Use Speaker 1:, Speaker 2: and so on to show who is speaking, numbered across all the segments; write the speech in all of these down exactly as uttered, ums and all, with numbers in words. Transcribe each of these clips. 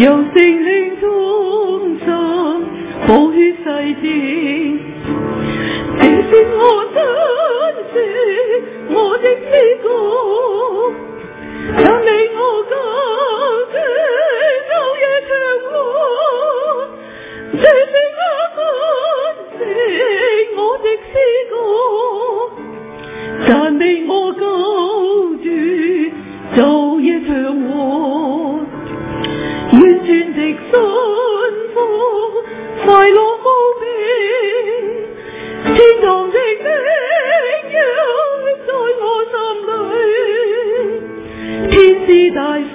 Speaker 1: 由聖靈中心寶血洗淨，這是我真正我的詩歌，讚美我救主晝夜唱和，這是我真正我的詩歌，讚美我救主晝夜唱和，完全的信服快樂無比，天堂的榮耀在我心裏，天使大信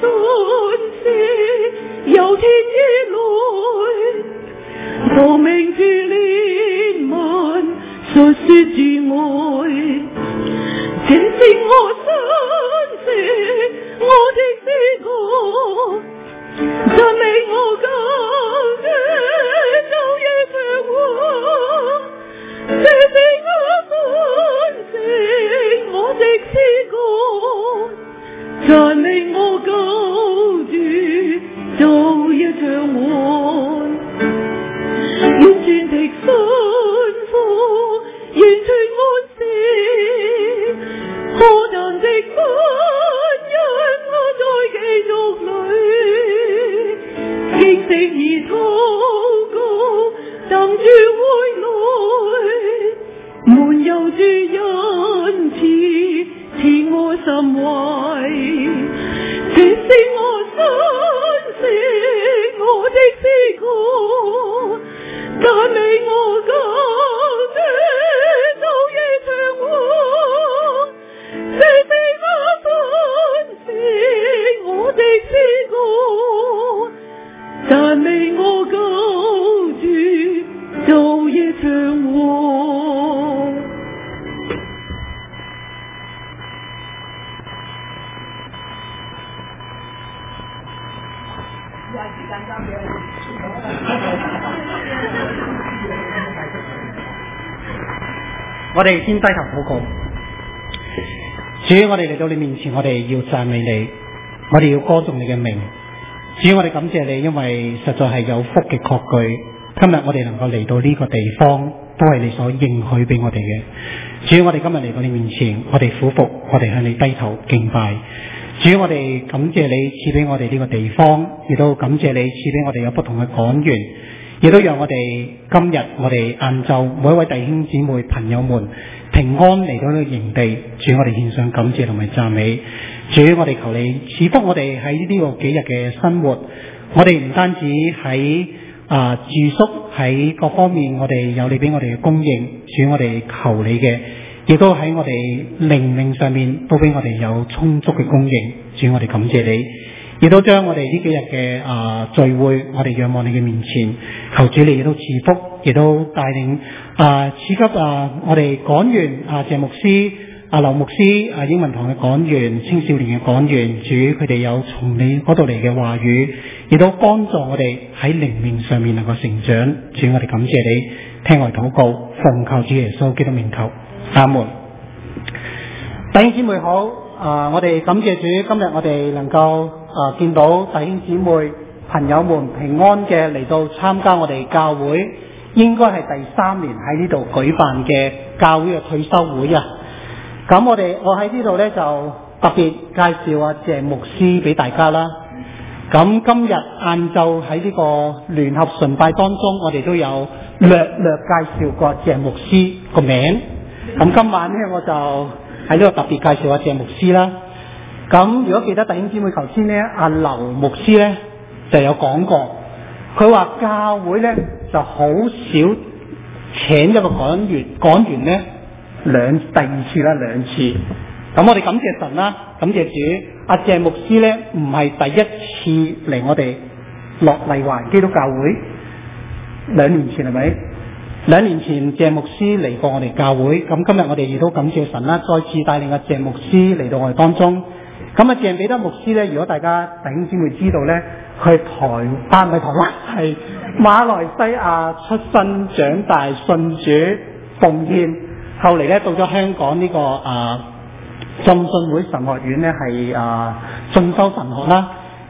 Speaker 1: 息由天而來，奉命主憐憫述說主愛，這是我真正我的詩歌，讚美我救主晝夜唱和，這是我真正我的詩歌，讚美我救主晝夜唱和，完全的信服完全安息，何等的歡欣我在基督裏，虔誠而禱告等主回來，滿有主恩慈賜我心懷，這是我真正我的詩歌，讚美我救主晝夜唱和，這是我真正我的詩歌，讚美我救主晝夜唱和。
Speaker 2: 我哋先低頭禱告。主，我哋嚟到你面前，我哋要讚美你，我哋要歌頌你嘅名。主，我哋感謝你，因為實在係有福嘅確據，今日我哋能夠嚟到呢個地方，都係你所應許俾我哋嘅。主，我哋今日嚟到你面前，我哋俯伏，我哋向你低頭敬拜。主，我哋感謝你賜俾我哋呢個地方，亦都感謝你賜俾我哋有不同嘅講員，亦都讓我哋今日我哋晏晝每一位弟兄姊妹朋友們平安嚟到呢個營地。主，我哋獻上感謝同埋讚美。主，我哋求你賜福我哋喺呢個幾日嘅生活，我哋唔單止喺啊住宿喺各方面，我哋有你俾我哋嘅供應。主，我哋求你嘅，亦都喺我哋靈命上面都俾我哋有充足嘅供應。主，我哋感謝你，亦都將我哋呢幾日嘅啊聚會，我哋仰望你嘅面前，求主你亦都賜福，亦都帶領啊賜給啊我哋講員啊謝牧師、啊劉牧師、啊英文堂嘅講員、青少年嘅講員，主佢哋有從你嗰度嚟嘅話語，亦都幫助我哋喺靈命上面能夠成長。主，我哋感謝你，聽我哋禱告，奉靠主耶穌基督名求，阿門。弟兄姊妹好，啊我哋感謝主，今日我哋能夠啊見到弟兄姊妹朋友們平安嘅嚟到參加我哋教會，應該係第三年喺呢度舉辦嘅教會嘅退休會啊。咁我哋我喺呢度呢，就特別介紹阿謝牧師俾大家啦。咁今日晏晝喺呢個聯合崇拜當中，我哋都有略略介紹過謝牧師個名。咁今晚呢，我就喺呢度特別介紹阿謝牧師啦。咁如果記得弟兄姊妹頭先呢，阿劉牧師呢就有講過，佢話教會呢就好少請一個講員，講員呢兩第二次啦，兩次。咁我哋感謝神啦，感謝主。阿謝牧師呢唔係第一次嚟我哋樂麗華基督教會，兩年前係咪？兩年前謝牧師嚟過我哋教會，咁今日我哋亦都感謝神啦，再次帶領阿謝牧師嚟到我哋當中。咁阿鄭彼得牧師呢，如果大家弟兄姊妹知道呢，佢係台灣唔係台灣，係馬來西亞出生長大，信主奉獻，後嚟呢到咗香港呢、這個啊浸信會神學院呢係啊進修神學啦。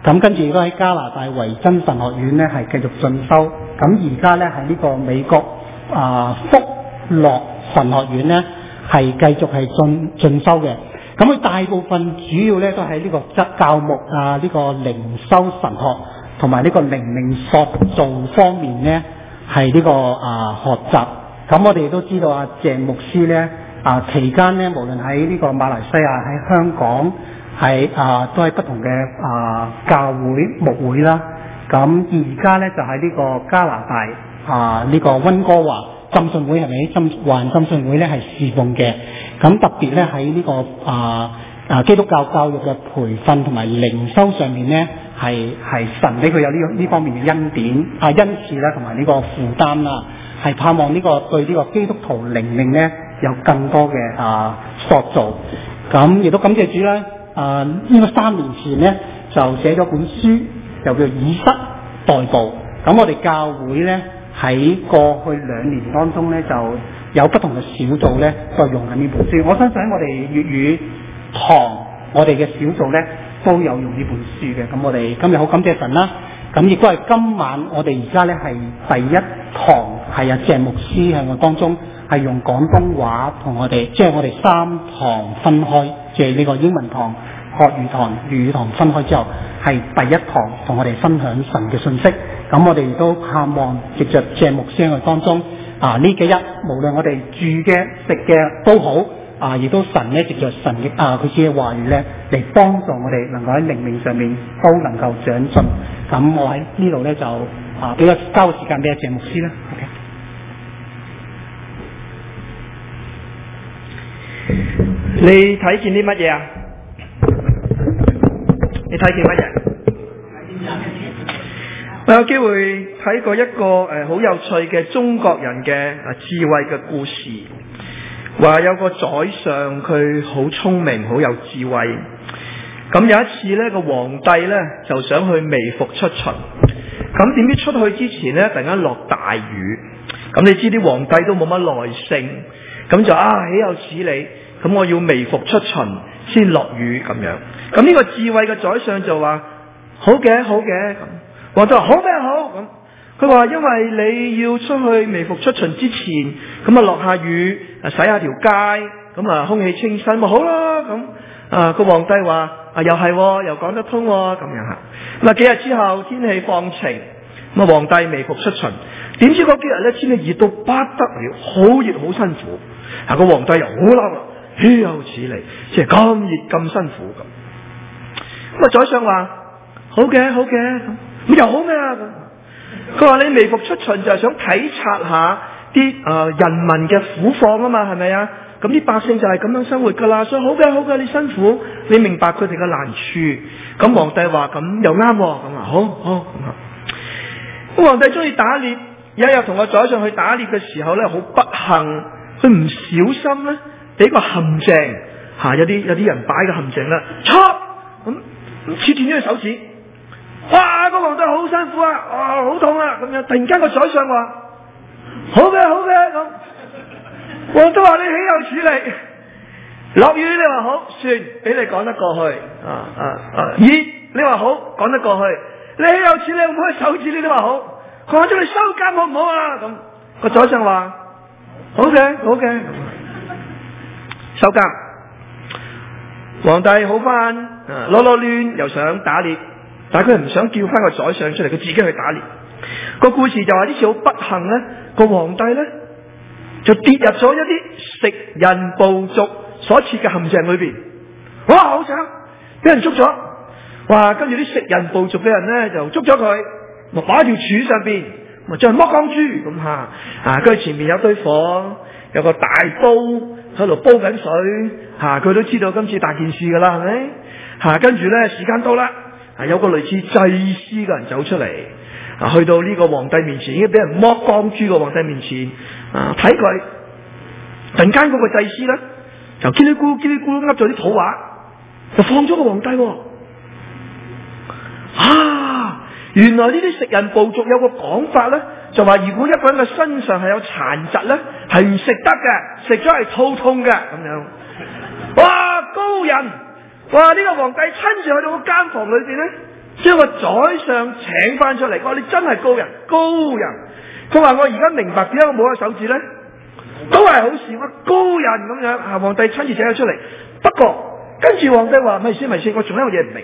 Speaker 2: 咁跟住亦都喺加拿大維真神學院咧係繼續進修。咁而家咧喺呢個美國啊福樂神學院咧係繼續係進進修嘅。咁佢大部分主要咧都喺呢個質教牧啊，呢、這個靈修神學同埋呢個靈命塑造方面咧係呢、這個啊學習。咁我哋都知道啊鄭牧師咧啊期間咧無論喺呢個馬來西亞、喺香港、喺啊都係不同嘅啊教會牧會啦。咁而家咧就喺呢個加拿大啊呢、這個溫哥華浸信會係咪？浸華浸信會咧係侍奉嘅。咁特別咧喺呢個啊啊基督教教育嘅培訓同埋靈修上面咧係係神俾佢有呢個呢方面嘅恩典啊恩賜啦，同埋呢個負擔啦，係盼望呢個對呢個基督徒靈命咧有更多嘅啊塑造。咁亦都感謝主啦。啊呢個三年前咧就寫咗本書，又叫以失代報。咁我哋教會咧喺過去兩年當中咧就有不同嘅小組咧就用緊呢本書。我相信喺我哋粵語堂，我哋嘅小組咧都有用呢本書嘅。咁我哋今日好感謝神啦。咁亦都係今晚我哋而家咧係第一堂，係啊鄭牧師喺我當中係用廣東話同我哋，即係我哋三堂分開，即係呢個英文堂、國語堂、粵語堂分開之後，係第一堂同我哋分享神嘅信息。咁我哋亦都盼望藉着鄭牧師喺我當中啊呢幾日，無論我哋住嘅、食嘅都好啊，亦都神咧藉着神嘅啊佢自己嘅話語咧嚟幫助我哋，能夠喺靈命上面都能夠長進。咁我喺呢度咧就啊俾個交個時間俾阿鄭牧師啦。OK。
Speaker 3: 你睇見啲乜嘢啊？你睇見乜嘢？我有機會睇過一個誒好、呃、有趣嘅中國人嘅啊智慧嘅故事，話有個宰相佢好聰明，好有智慧。咁有一次呢個皇帝呢就想去微服出巡，咁點知出去之前呢突然間落大雨，咁你知啲皇帝都冇乜耐性，咁就啊豈有此理，咁我要微服出巡先落雨咁樣。咁呢個智慧嘅宰相就話好嘅好嘅，咁皇帝話好咩好，咁佢話因為你要出去微服出巡之前，咁啊落下雨啊洗下條街，咁啊空氣清新咪好啦。咁啊個皇帝話啊又係又講得通咁樣吓。咁啊幾日之後天氣放晴，咁啊皇帝微服出巡，點知嗰幾日咧天氣熱到不得了，好熱好辛苦。啊個皇帝又好嬲啦，豈有此理，即係咁熱咁辛苦咁。咁啊宰相話好嘅好嘅，咁又好咩啊？佢話你微服出巡就係想體察下啲誒、呃、人民嘅苦況啊嘛，係咪啊？咁啲百姓就係咁樣生活噶啦，所以好嘅好嘅，你辛苦，你明白佢哋嘅難處。咁皇帝話咁又啱，咁啊好好咁啊。咁皇帝中意打獵，有一日同個宰相去打獵嘅時候咧，好不幸，佢唔小心咧俾個陷阱吓、啊，有啲有啲人擺個陷阱啦，戳咁切斷咗佢手指。哇！個皇帝好辛苦啊，啊好痛啊，咁樣突然間個宰相話好嘅好嘅，咁皇帝話你豈有此理，落雨你話好，算俾你講得過去啊啊啊熱你話好講得過去，你豈有此理唔開手指你都話好，佢話叫你收監好唔好啊？咁個宰相話好嘅好嘅，收監。皇帝好翻，攞攞亂又想打獵。但係佢唔想叫翻個宰相出嚟，佢自己去打獵。個故事就話呢次好不幸咧，個皇帝咧就跌入咗一啲食人部族所設嘅陷阱裏邊。哇，好慘，俾人捉咗。哇，跟住啲食人部族嘅人咧就捉咗佢，咪擺喺條柱上邊，咪將佢剝光豬咁吓。啊，跟住前面有堆火，有個大煲喺度煲緊水。吓、啊，佢都知道今次大件事噶啦，係咪？吓、啊，跟住咧時間到啦。啊！有個類似祭司嘅人走出嚟，啊，去到呢個皇帝面前，已經俾人剝光豬個皇帝面前，啊，睇佢，突然間嗰個祭司咧，就嘰哩咕嚕嘰哩咕嚕噏咗啲土話，就放咗個皇帝。啊！原來呢啲食人部族有個講法咧，就話如果一個人嘅身上係有殘疾咧，係唔食得嘅，食咗係肚痛嘅咁樣。哇！高人！哇！呢、這個皇帝親自去到個間房裏邊咧， 將個宰相請翻出嚟，我話你真係高人，高人。佢話我而家明白點解我冇咗手指咧，都係好事，我高人咁樣。啊，皇帝親自請佢出嚟。不過跟住皇帝話咪先咪先，我仲有一樣嘢唔明。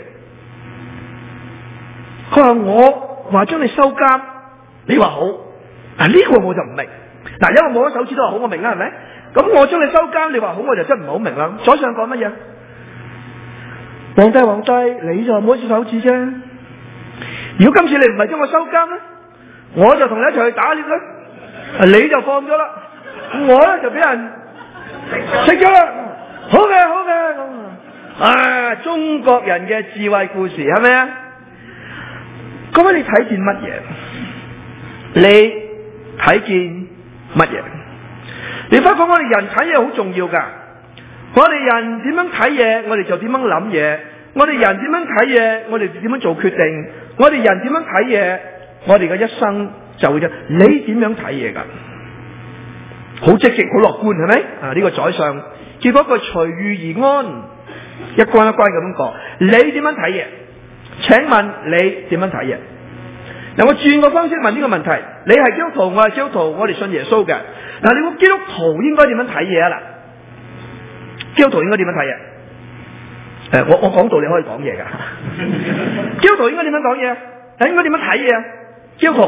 Speaker 3: 佢話我話將你收監，你話好，嗱呢個我就唔明。嗱，因為我冇咗手指都話好，我明啦，係咪？咁我將你收監，你話好，我就真唔係好明啦。宰相講乜嘢？皇帝皇帝，你就冇咗手指啫。如果今次你唔係將我收監咧，我就同你一齊去打獵啦。你就放咗啦，我咧就俾人食咗啦。好嘅，好嘅咁啊！中國人嘅智慧故事係咪啊？各位你睇見乜嘢？你睇見乜嘢？你發覺我哋人睇嘢好重要噶。我哋人點樣睇嘢，我哋就點樣諗嘢。我哋人點樣睇嘢，我哋點樣做決定。我哋人點樣睇嘢，我哋嘅一生就會。你點樣睇嘢噶？好積極，好樂觀，係咪？啊，呢、這個宰相，結果佢隨遇而安，一關一關咁講。你點樣睇嘢？請問你點樣睇嘢？嗱，我轉個方式問呢個問題：你係基督徒，我係基督徒，我哋信耶穌嘅。嗱，你估基督徒應該點樣睇嘢啊？嗱，基督徒應該點樣睇嘢？誒，我我講道理可以講嘢噶。基督徒應該點樣講嘢？係應該點樣睇嘢啊？基督徒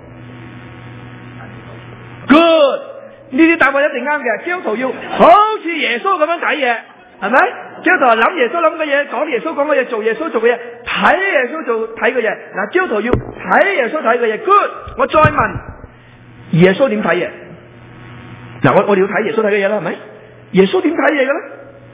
Speaker 3: ，good， 呢啲答案一定啱嘅。基督徒要好似耶穌咁樣睇嘢，係咪？基督徒係諗耶穌諗嘅嘢，講耶穌講嘅嘢，做耶穌做嘅嘢，睇耶穌做睇嘅嘢。嗱，基督徒要睇耶穌睇嘅嘢 ，good。我再問，耶穌點睇嘢？嗱，我我哋要睇耶穌睇嘅嘢啦，係咪？耶穌點睇嘢嘅咧？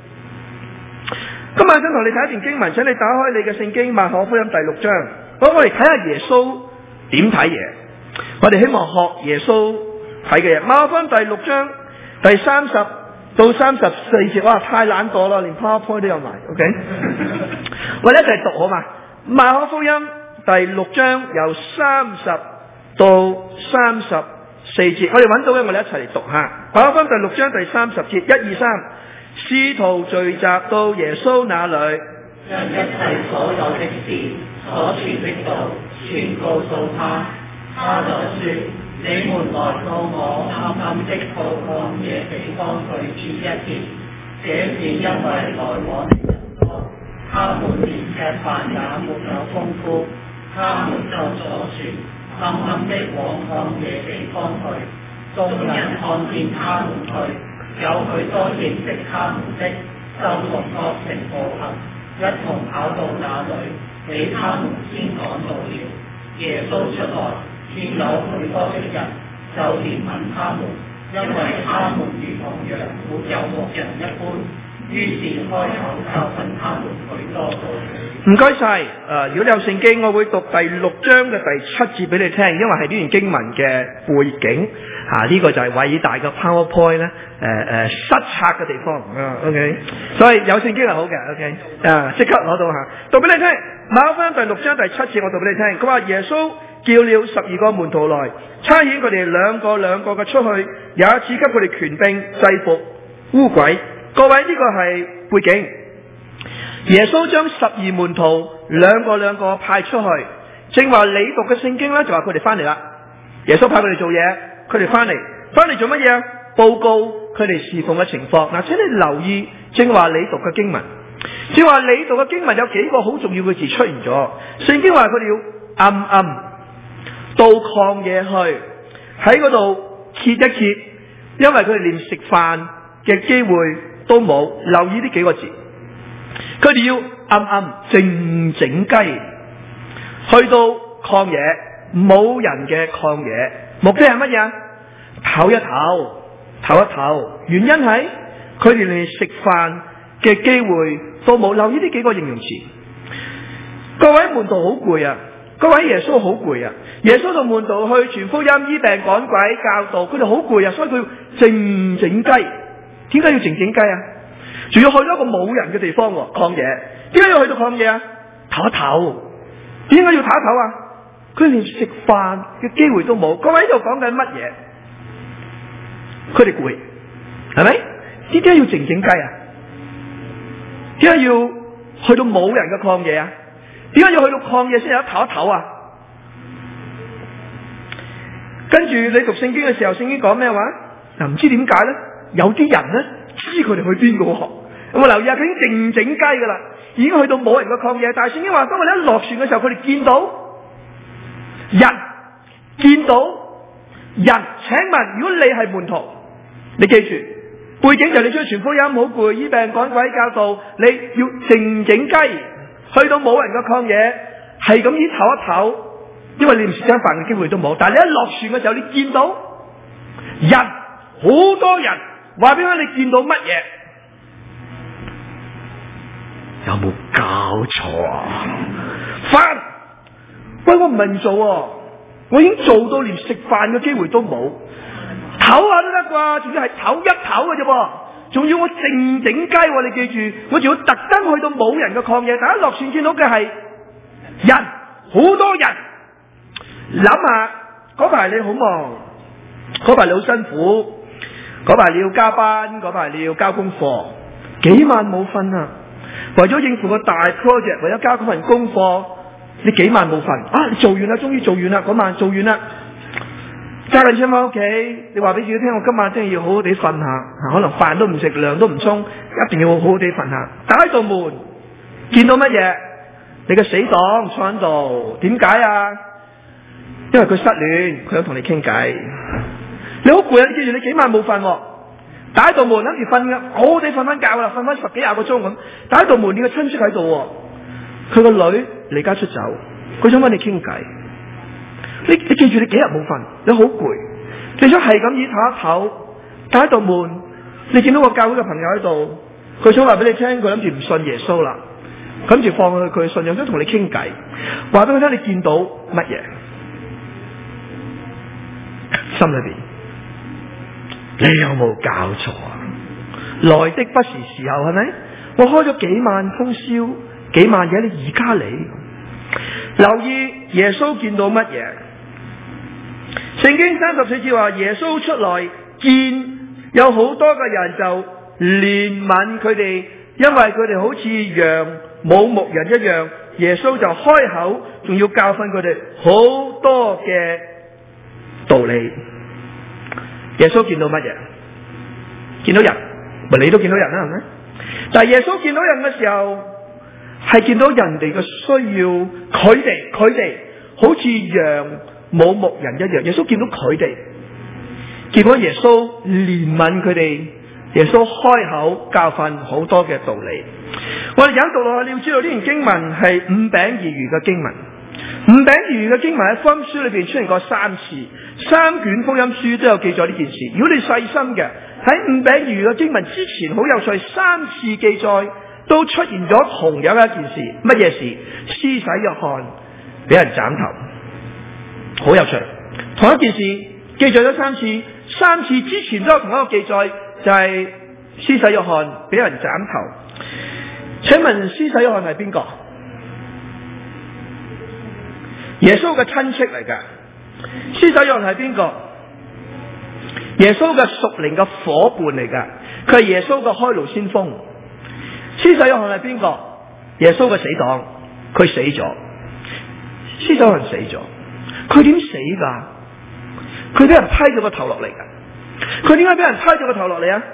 Speaker 3: 今晚想同你睇一段經文，請你打開你嘅聖經馬可福音第六章。好，我哋睇下耶穌點睇嘢。我哋希望學耶穌睇嘅嘢。馬可福音第六章第三十到三十四節，哇，太懶惰啦，連 PowerPoint 都有埋。OK， 我哋一齊讀好嘛？馬可福音第六章由三十到三十四節，我哋揾到嘅，我哋一齊嚟讀下。馬可福音第六章第三十節，一二三。使徒聚集到耶穌那裏，
Speaker 4: 將一切所有的事、所傳的道，全告訴他。他就說：你們來到我暗暗的到曠野地方去住一天，這是因為來往的人多，他們連吃飯也沒有功夫。他們就坐船暗暗的往曠野地方去，眾人看見他們去，有許多認識他們的，就從各城步行，一同跑到那裏，比他們先趕到了。耶穌出來，見有許多的人，就憐憫他們，因為他們如同羊沒有牧人一般。於是開口教訓他們許多道理。
Speaker 3: 唔該晒。誒，如果你有聖經，我會讀第六章嘅第七節俾你聽，因為係呢段經文嘅背景。啊，呢、這個就係偉大嘅 PowerPoint 咧，誒、呃、誒失策嘅地方。啊 ，OK， 所以有聖經係好嘅。OK， 啊，即刻攞到吓，讀俾你聽。馬可福音第六章第七節，我讀俾你聽。佢話耶穌叫了十二個門徒來，差遣佢哋兩個兩個嘅出去，也賜給佢哋權柄制服污鬼。各位，呢個係背景。耶穌將十二門徒兩個兩個派出去，正話你讀嘅聖經咧就話佢哋翻嚟啦。耶穌派佢哋做嘢，佢哋翻嚟，翻嚟做乜嘢啊？報告佢哋侍奉嘅情況。嗱，請你留意正話你讀嘅經文，正話你讀嘅經文有幾個好重要嘅字出現咗。聖經話佢哋要暗暗到曠野去，喺嗰度歇一歇，因為佢哋連食飯嘅機會都冇。留意呢幾個字，佢哋要暗暗靜靜雞去到曠野，冇人嘅曠野，目的係乜嘢？唞一唞，唞一唞。原因係佢哋連食飯嘅機會都冇。留意呢幾個形容詞。各位門徒好攰啊，各位耶穌好攰啊。耶穌同門徒去傳福音、醫病、趕鬼、教導，佢哋好攰啊，所以佢靜靜雞。點解要靜靜雞啊？仲要去到一個冇人嘅地方，曠野。點解要去到曠野啊？唞一唞。點解要唞一唞啊？佢連食飯嘅機會都冇。各位喺度講緊乜嘢？佢哋攰，係咪？點解要靜靜雞啊？點解要去到冇人嘅曠野啊？ 點解要去到曠野先有得唞一唞啊？跟住你讀聖經嘅時候，聖經講咩話？嗱，唔知點解咧？有啲人咧知佢哋去邊個喎？有冇留意啊？佢已經靜靜雞噶啦，已經去到冇人嘅曠野。但係聖經話，當佢哋一落船嘅時候，佢哋見到人，見到人。請問，如果你係門徒，你記住背景就係你出去傳福音，好攰，醫病趕鬼教導，你要靜靜雞去到冇人嘅曠野，係咁依唞一唞，因為你唔食餐飯嘅機會都冇。但係你一落船嘅時候，你見到人，好多人，話俾我你見到乜嘢？有冇搞錯啊？飯，喂，我唔係唔做喎，我已經做到連食飯嘅機會都冇，唞下都得啩，仲要係唞一唞嘅啫噃，仲要我靜靜雞喎，你記住，我仲要特登去到冇人嘅曠野，大家落船見到嘅係人，好多人。諗下嗰排你好忙，嗰排你好辛苦，嗰排你要加班，嗰排你要交功課，幾晚冇瞓啊！為咗應付個大 project， 為咗交嗰份功課，你幾晚冇瞓啊！你做完啦，終於做完啦，嗰晚做完啦，揸緊車翻屋企，你話俾自己聽，我今晚真係要好好地瞓下，可能飯都唔食，涼都唔沖，一定要好好地瞓下。打開道門，見到乜嘢？你嘅死黨坐喺度，點解啊？因為佢失戀，佢想同你傾偈。你好攰啊！你記住，你幾晚冇瞓，打開道門諗住瞓嘅，好好地瞓翻覺啦，瞓翻十幾廿個鐘咁。打開道門，你個親戚喺度，佢個女離家出走，佢想揾你傾偈。你你記住，你幾日冇瞓，你好攰，你想係咁意唞一唞。打開道門，你見到個教會嘅朋友喺度，佢想話俾你聽，佢諗住唔信耶穌啦，諗住放棄佢信仰，想同你傾偈，話俾佢聽你見到乜嘢？心裏邊，你有冇搞錯啊？來的不是時候，係咪？我開咗幾晚通宵，幾晚嘢，你而家嚟？留意耶穌見到乜嘢？聖經三十四節話，耶穌出來見有好多嘅人，就憐憫佢哋，因為佢哋好似羊冇牧人一樣。耶穌就開口，仲要教訓佢哋好多嘅道理。耶穌見到乜嘢？見到人，咪你都見到人啦，係咪？但係耶穌見到人嘅時候，係見到人哋嘅需要，佢哋佢哋好似羊冇牧人一樣。耶穌見到佢哋，結果耶穌憐憫佢哋，耶穌開口教訓好多嘅道理。我哋引讀落去，你要知道呢段經文係五餅二魚嘅經文。五餅二魚嘅經文喺福音書裏邊出現過三次，三卷福音書都有記載呢件事。如果你細心嘅喺五餅二魚嘅經文之前，好有趣，三次記載都出現咗同樣一件事。乜嘢事？施洗約翰俾人斬頭，好有趣。同一件事記載咗三次，三次之前都有同一個記載，就係施洗約翰俾人斬頭。請問施洗約翰係邊個？耶穌嘅親戚嚟噶。施洗約翰係邊個？耶穌嘅屬靈嘅伙伴嚟噶，佢係耶穌嘅開路先鋒。施洗約翰係邊個？耶穌嘅死黨，佢死咗。施洗約翰死咗，佢點死噶？佢俾人批咗個頭落嚟噶。佢點解俾人批咗個頭落嚟啊？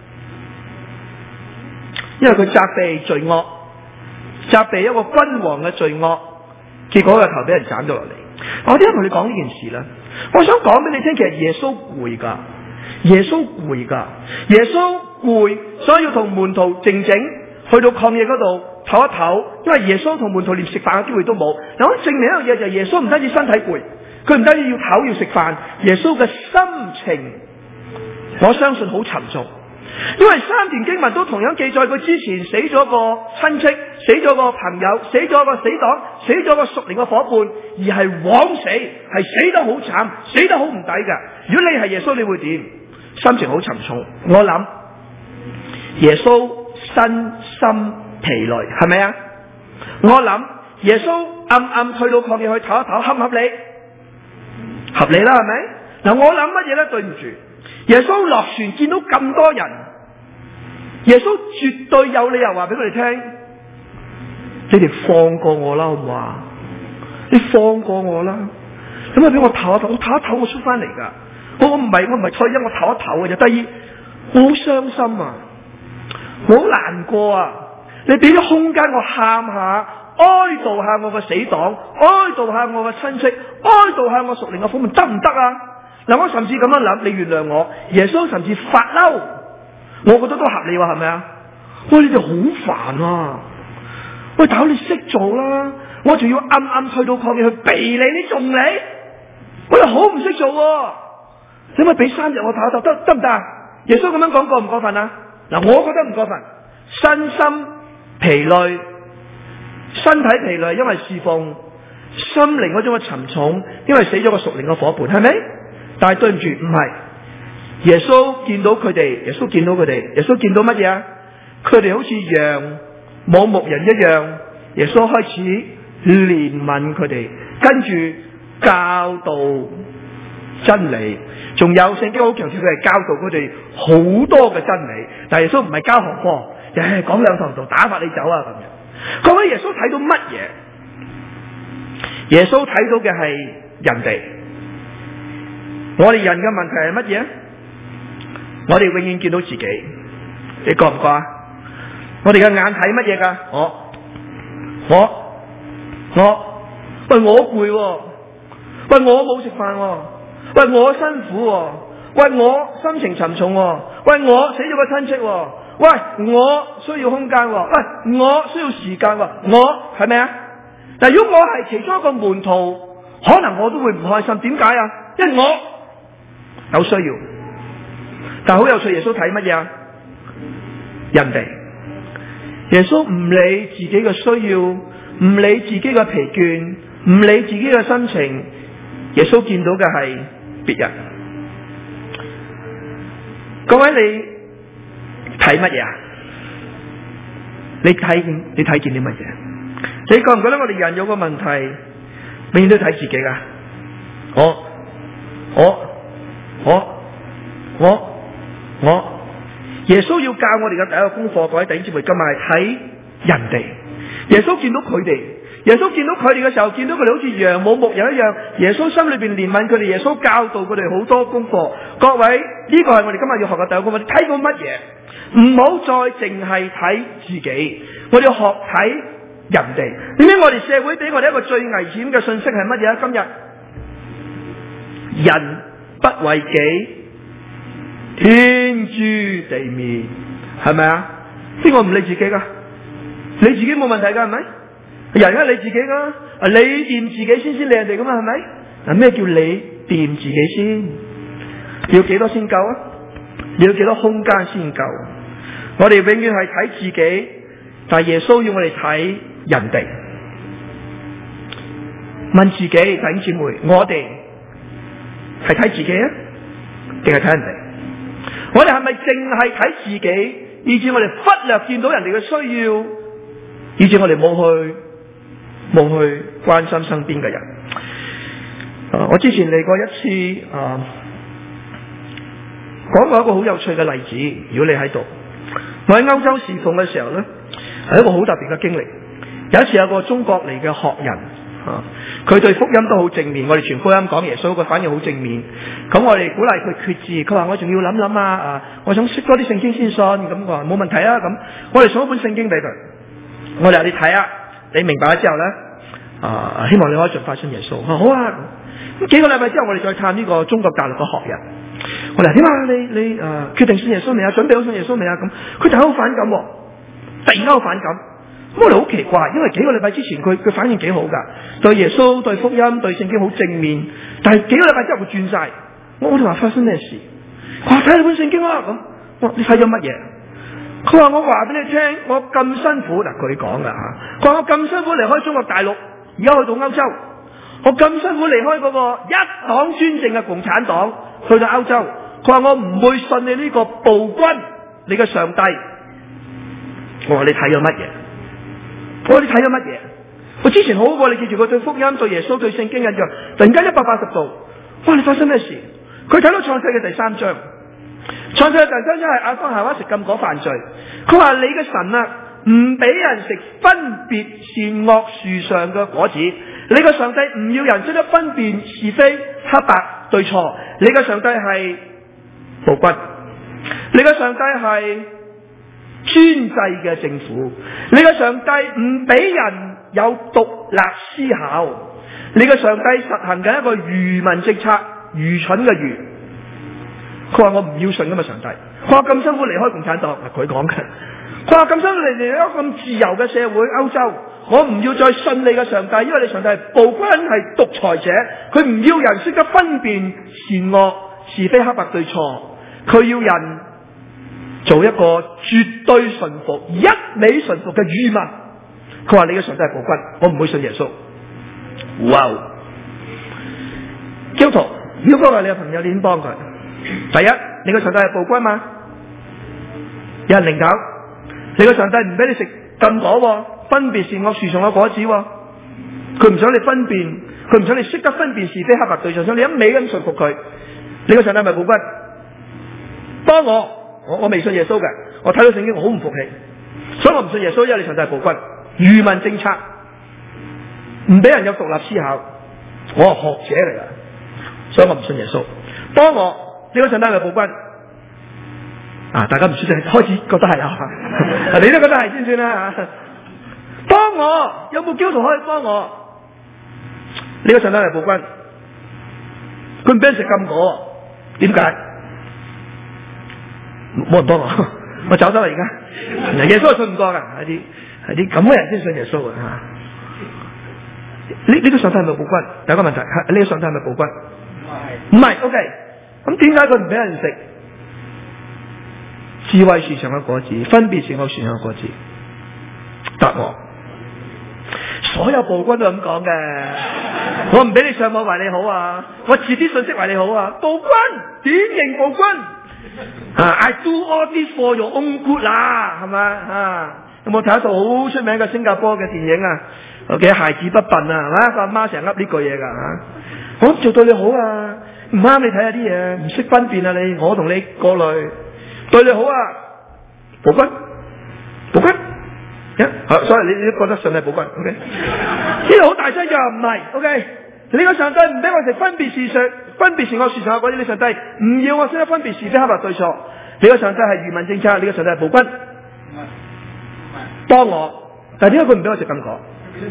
Speaker 3: 因為佢責備罪惡，責備一個君王嘅罪惡，結果個頭俾人斬咗落嚟。我點解同你講呢件事呢？我想講俾你聽，其實耶穌攰噶，耶穌攰噶，耶穌攰，所以要同門徒靜靜去到曠野嗰度唞一唞，因為耶穌同門徒連食飯嘅機會都冇。嗱，我證明一樣嘢就係耶穌唔單止身體攰，佢唔單止要唞要食飯，耶穌嘅心情，我相信好沉重。因為三段經文都同樣記載佢之前死咗個親戚，死咗個朋友，死咗個死黨，死咗個屬靈嘅伙伴，而係枉死，係死得好慘，死得好唔抵㗎。如果你係耶穌，你會點？心情好沉重。我諗耶穌身心疲累，係咪啊？我諗耶穌暗暗去到曠野去唞一唞，合唔合理？合理啦，係咪？嗱，我諗乜嘢咧？對唔住。耶穌落船見到咁多人，耶穌絕對有理由話俾佢哋聽， 你哋放過我啦，好唔好啊？你放過我啦，咁啊俾我唞一唞，我唞一唞我出翻嚟噶。我我唔係我唔係退休，我唞一唞嘅啫。第二，我好傷心啊，我好難過啊。你俾咗空間我喊下，哀悼下我個死黨，哀悼下我個親戚，哀悼下我屬靈嘅父母，得唔得啊？嗱，我甚至咁樣諗，你原諒我。耶穌甚至發嬲，我覺得都合理喎，係咪啊？喂，你哋好煩啊！喂，大佬你識做啦，我仲要暗暗退到曠野去避你，你仲嚟？我又好唔識做喎，你咪俾三日我唞一唞，得得唔得啊？耶穌咁樣講過唔過分啊？嗱，我覺得唔過分，身心疲累，身體疲累，因為侍奉；心靈嗰種嘅沉重，因為死咗個屬靈嘅伙伴，係咪？但係對唔住，唔係。耶穌見到佢哋，耶穌見到佢哋，耶穌見到乜嘢啊？佢哋好似羊冇牧人一樣，耶穌開始憐憫佢哋，跟住教導真理。仲有聖經好強調佢係教導佢哋好多嘅真理，但係耶穌唔係教學課，誒講兩堂就打發你走啊咁樣。各位，耶穌睇到乜嘢？耶穌睇到嘅係人哋。我哋人嘅問題係乜嘢？我哋永遠見到自己，你覺唔覺啊？我哋嘅眼睇乜嘢噶？我我我喂我攰喎，喂我冇食飯喎，喂我辛苦喎，喂我心情沉重喎，喂我死咗個親戚喎，喂我需要空間喎，喂我需要時間喎，我係咪啊？但如果我係其中一個門徒，可能我都會唔開心。點解啊？因為我有需要。但係好有趣，耶穌睇乜嘢啊？人哋。耶穌唔理自己嘅需要，唔理自己嘅疲倦，唔理自己嘅心情。耶穌見到嘅係別人。各位，你睇乜嘢啊？你睇見你睇見啲乜嘢？你覺唔覺得我哋人有個問題，永遠都睇自己噶？我我我我我，耶穌要教我哋嘅第一個功課，各位弟兄姊妹，今日係睇人哋。耶穌見到佢哋，耶穌見到佢哋嘅時候，見到佢哋好似羊冇牧人一樣。耶穌心裏邊憐憫佢哋，耶穌教導佢哋好多功課。各位，呢個係我哋今日要學嘅第一個功課。你睇到乜嘢？唔好再淨係睇自己，我哋要學睇人哋。點解我哋社會俾我哋一個最危險嘅信息係乜嘢啊？今日人不為己，天誅地滅，係咪啊？邊個唔理自己噶？你自己冇問題噶，係咪？人係你自己噶，你掂自己先先理人哋噶嘛，係咪？嗱，咩叫你掂自己先？要幾多先夠啊？你要幾多空間先夠？我哋永遠係睇自己，但係耶穌要我哋睇人哋。問自己，弟兄姊妹，我哋係睇自己啊，定係睇人哋？我哋係咪淨係睇自己，以致我哋忽略見到人哋嘅需要，以致我哋冇去冇去關心身邊嘅人？啊，我之前嚟過一次啊，講過一個好有趣嘅例子。如果你喺度，我喺歐洲侍奉嘅時候呢，係一個好特別嘅經歷。有一次有個中國嚟嘅學人。啊！佢對福音都好正面，我哋傳福音講耶穌，佢反應好正面。咁我哋鼓勵佢決志，佢話我仲要諗諗啊！啊，我想識多啲聖經先信。咁我話冇問題啊！咁我哋送一本聖經俾佢，我哋話你睇啊，你明白咗之後咧，啊，希望你可以盡快信耶穌。好啊！咁幾個禮拜之後，我哋再探呢個中國大陸嘅學人，我哋話點啊？你你誒、呃、決定信耶穌未啊？準備好信耶穌未啊？咁佢就好反感，突然間好反感。咁我哋好奇怪，因為幾個禮拜之前佢佢反應幾好噶，對耶穌、對福音、對聖經好正面，但係幾個禮拜之後佢轉晒。我我哋話發生咩事？佢話睇你本聖經啦。咁我話你睇咗乜嘢？佢話我話俾你聽，我咁辛苦嗱，佢講噶吓，佢話我咁辛苦離開中國大陸，而家去到歐洲，我咁辛苦離開嗰個一黨專政嘅共產黨，去到歐洲。佢話我唔會信你呢個暴君，你嘅上帝。我話你睇咗乜嘢？我話你睇咗乜嘢？我之前好過你，記住佢對福音、對耶穌、對聖經印象，突然間一百八十度。哇！你發生咩事？佢睇到創世嘅第三章，創世嘅第三章係亞當夏娃食禁果犯罪。佢話你嘅神啊， 唔俾人食分別善惡樹上嘅果子。你個上帝唔要人識得分辨是非黑白對錯。你個上帝係暴君，你個上帝係專制嘅政府。你個上帝唔俾人有獨立思考。你個上帝實行緊一個愚民政策，愚蠢嘅愚。佢話我唔要信咁嘅上帝。佢話咁辛苦離開共產黨，係佢講嘅。佢話咁辛苦嚟嚟一個咁自由嘅社會歐洲，我唔要再信你嘅上帝，因為你上帝係暴君，係獨裁者，佢唔要人識得分辨善惡是非黑白對錯，佢要人做一個絕對順服一味順服嘅愚民。佢話你嘅上帝係暴君，我唔會信耶穌。哇！基督徒，如果係你嘅朋友，你點幫佢？第一，你個上帝係暴君嘛？有人領教，你個上帝唔俾你食禁果，分別善惡樹上嘅果子，佢唔想你分辨，佢唔想你識得分辨是非黑白對錯，想你一味咁順服佢。你個上帝係咪暴君？幫我，我我未信耶穌嘅，我睇到聖經我好唔服氣，所以我唔信耶穌，因為你上帝係暴君，愚民政策，唔俾人有獨立思考，我係學者嚟噶，所以我唔信耶穌。幫我，呢個上帝係咪暴君？啊，大家唔算就開始覺得係啊，你都覺得係先算啦吓。幫我，有冇基督徒可以幫我？呢個上帝係暴君，佢唔俾人食禁果，點解？冇人幫我，我走咗啦而家。耶穌係信唔過噶，係啲係啲咁嘅人先信耶穌嘅吓。呢呢個上帝係咪暴君？第一個問題係呢個上帝係咪暴君？唔係。OK，咁點解佢唔俾人食智慧樹上嘅果子，分別善惡樹上嘅果子？答我，所有暴君都咁講嘅。我唔俾你上網為你好啊，我遲啲信息為你好啊。暴君，典型暴君。啊 I do all this for your own good 啦，係咪啊？有冇睇一套好出名嘅新加坡嘅電影啊？我記得孩子不笨啊，係嘛？個阿媽成日噏呢句嘢噶吓，我做對你好啊，唔啱你睇下啲嘢，唔識分辨啊你，我同你過濾，對你好啊，暴君，暴君，呀、yeah? ，所以你你都覺得上帝暴君 ，OK？ 呢度好大聲就唔係 ，OK？ 你個上帝唔俾我食分別是上，分別是我樹上嘅果子，你上帝唔要我識得分別是非黑白對錯，你個上帝係愚民政策，你個上帝係暴君，幫我，但係點解佢唔俾我食禁果？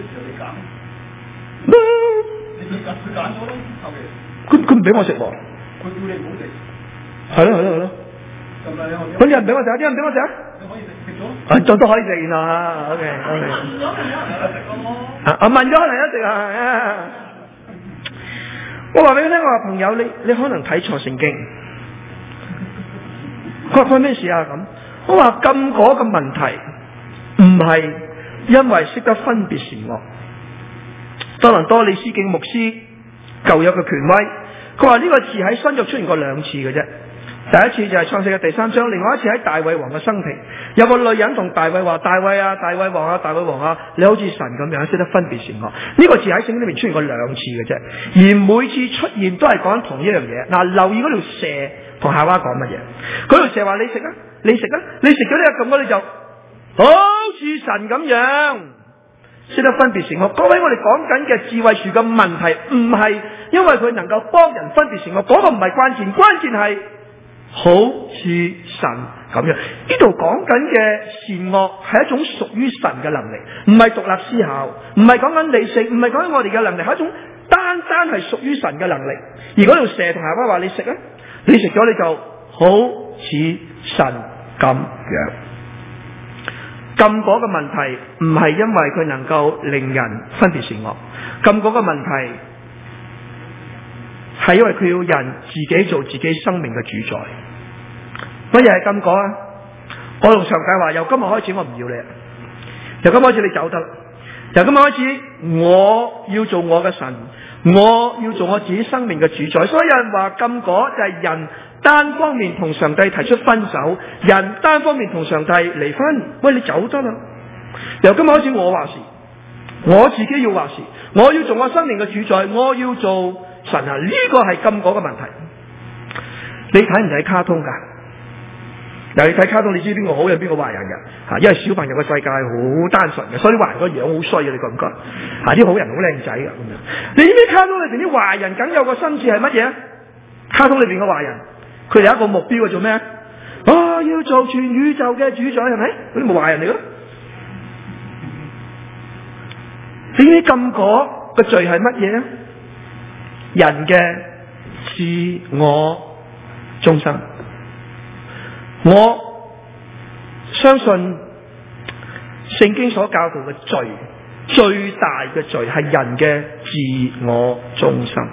Speaker 3: 佢佢唔俾我食喎，佢叫你唔好食，係咯係咯係咯，咁有人俾我食，有人俾我食啊？你可以食食咗，啊仲都可以食，原來啊 ，OK OK，啊啊問咗可能一食啊，我話俾你聽，我話朋友你你可能睇錯聖經，佢話咩事啊咁？我話禁果嘅問題唔係因為識得分別善惡。多倫多李思敬牧師舊有嘅權威，佢話呢個字喺新約出現過兩次嘅啫。第一次就係創世嘅第三章，另外一次喺大衛王嘅生平，有個女人同大衛話：大衛啊，大衛王啊，大衛王啊，你好似神咁樣識得分別善惡。呢個字喺聖經裏面出現過兩次嘅啫，而每次出現都係講同一樣嘢。嗱，留意嗰條蛇同夏娃講乜嘢？嗰條蛇話：你食啊，你食啊，你食咗呢個咁多你就好似神咁樣。識得分別善惡，各位，我哋講緊嘅智慧樹嘅問題，唔係因為佢能夠幫人分別善惡，嗰個唔係關鍵，關鍵係好似神咁樣。呢度講緊嘅善惡係一種屬於神嘅能力，唔係獨立思考，唔係講緊理性，唔係講緊我哋嘅能力，係一種單單係屬於神嘅能力。而嗰條蛇同夏娃話：你食啊，你食咗你就好似神咁樣。禁果嘅問題唔係因為佢能夠令人分別善惡，禁果嘅問題係因為佢要人自己做自己生命嘅主宰。乜嘢係禁果啊？我同上帝話：由今日開始我唔要你，由今日開始你走得，由今日開始我要做我嘅神，我要做我自己生命嘅主宰。所以有人話禁果就係人單方面同上帝提出分手，人單方面同上帝離婚。喂，你走得啦！由今日開始我話事，我自己要話事，我要做我生命嘅主宰，我要做神啊！呢個係禁果嘅問題。你睇唔睇卡通噶？ 嗱，你睇卡通，你知邊個好有邊個壞人嘅嚇？因為小朋友嘅世界好單純嘅，所以啲壞人個樣好衰嘅，你覺唔覺？嚇，啲好人好靚仔嘅咁樣。你知唔知卡通裏邊啲壞人梗有個心志係乜嘢？卡通裏邊嘅壞人，佢哋有一個目標係做咩？啊，要做全宇宙嘅主宰係咪？嗰啲冇壞人嚟嘅。你知唔知禁果嘅罪係乜嘢咧？人嘅自我中心。我相信聖經所教導嘅罪，最大嘅罪係人嘅自我中心。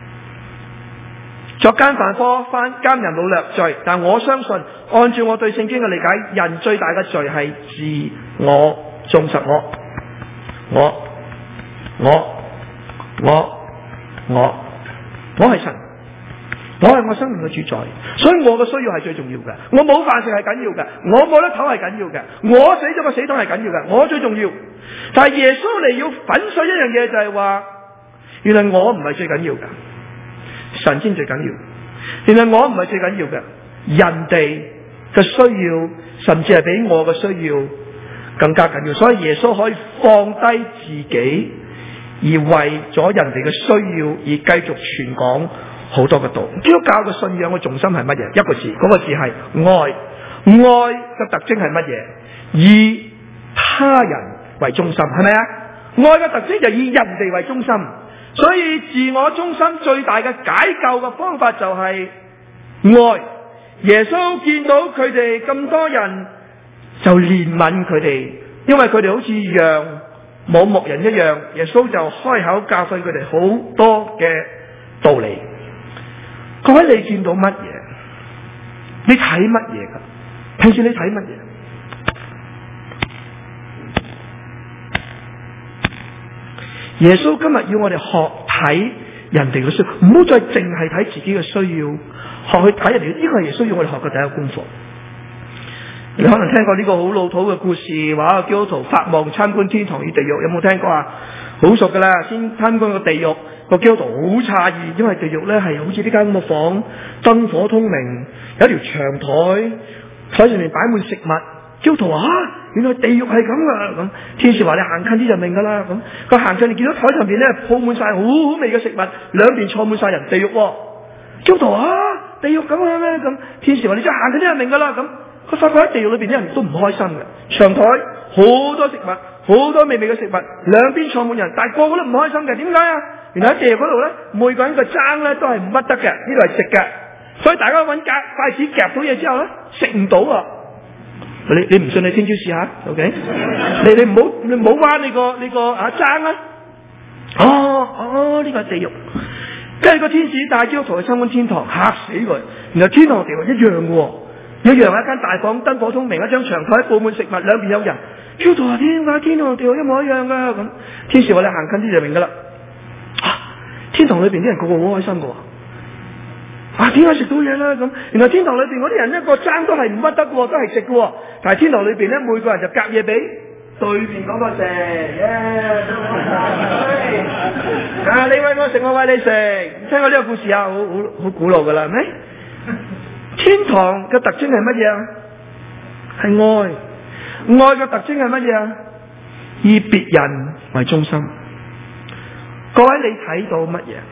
Speaker 3: 作奸犯科、犯奸淫擄掠罪，但我相信按照我對聖經嘅理解，人最大嘅罪係自我中心。我我我我我我係神，我係我生命嘅主宰，所以我嘅需要係最重要嘅。我冇飯食係緊要嘅，我冇得唞係緊要嘅，我死咗個死黨係緊要嘅，我最重要。但係耶穌嚟要粉碎一樣嘢，就係話，原來我唔係最緊要嘅，神先最緊要。原來我唔係最緊要嘅，人哋嘅需要甚至係比我嘅需要更加緊要。所以耶穌可以放低自己，而為咗人哋嘅需要而繼續傳講好多嘅道。基督教嘅信仰嘅重心係乜嘢？一個字，嗰個字係愛。愛嘅特徵係乜嘢？以他人為中心，係咪啊？愛嘅特徵就以人哋為中心。所以自我中心最大嘅解救嘅方法就係愛。耶穌見到佢哋咁多人，就憐憫佢哋，因為佢哋好似羊冇牧人一樣。耶穌就開口教訓佢哋好多嘅道理。各位，你見到乜嘢？你睇乜嘢噶？平時你睇乜嘢？耶穌今日要我哋學睇人哋嘅需要，唔好再淨係睇自己嘅需要，學去睇人哋。呢個係耶穌要我哋學嘅第一個功課。你可能聽過呢個好老土嘅故事，話基督徒發夢參觀天堂與地獄，有冇聽過啊？好熟噶啦，先參觀個地獄，個基督徒好詫異，因為地獄咧係好似呢間咁嘅房，燈火通明，有一條長台，台上面擺滿食物。基督徒話：啊，原來地獄係咁噶。咁天使話：你行近啲就明噶啦。咁佢行近，你見到台上邊咧鋪滿晒好好味嘅食物，兩邊坐滿晒人，地獄。基督徒話：啊，地獄咁樣咩？咁天使話：你再行近啲就明噶啦。咁佢發覺喺地獄裏邊啲人都唔開心嘅，長台好多食物，好多美味嘅食物，兩邊坐滿人，但係個個都唔開心嘅。點解啊？原來喺地獄嗰度咧，每個人個爭咧都係唔屈得嘅，呢個係食嘅，所以大家揾夾筷子夾到嘢之後咧，食唔到啊！你你唔信你聽朝試下 ，OK？ 你你唔好你唔好彎你個你個啊爭啊！哦哦，呢個係地獄。跟住個天使帶基督徒去參觀天堂，嚇死佢！原來天堂地獄一樣嘅，一樣係一間大房，燈火通明，一張長台佈滿食物，兩邊有人。基督徒話：點解天堂地獄一模一樣噶？咁天使話：你行近啲就明噶啦。啊！天堂裏邊啲人個個好開心嘅。啊，點解食到嘢咧？咁原來天堂裏邊嗰啲人一個爭都係唔屈得嘅，都係食嘅。但係天堂裏邊咧，每個人就夾嘢俾對面嗰個食。啊，你餵我食，我餵你食。聽過呢個故事啊，好好好古老噶啦，係咪？天堂嘅特徵係乜嘢啊？係愛。愛嘅特徵係乜嘢啊？以別人為中心。各位，你睇到乜嘢？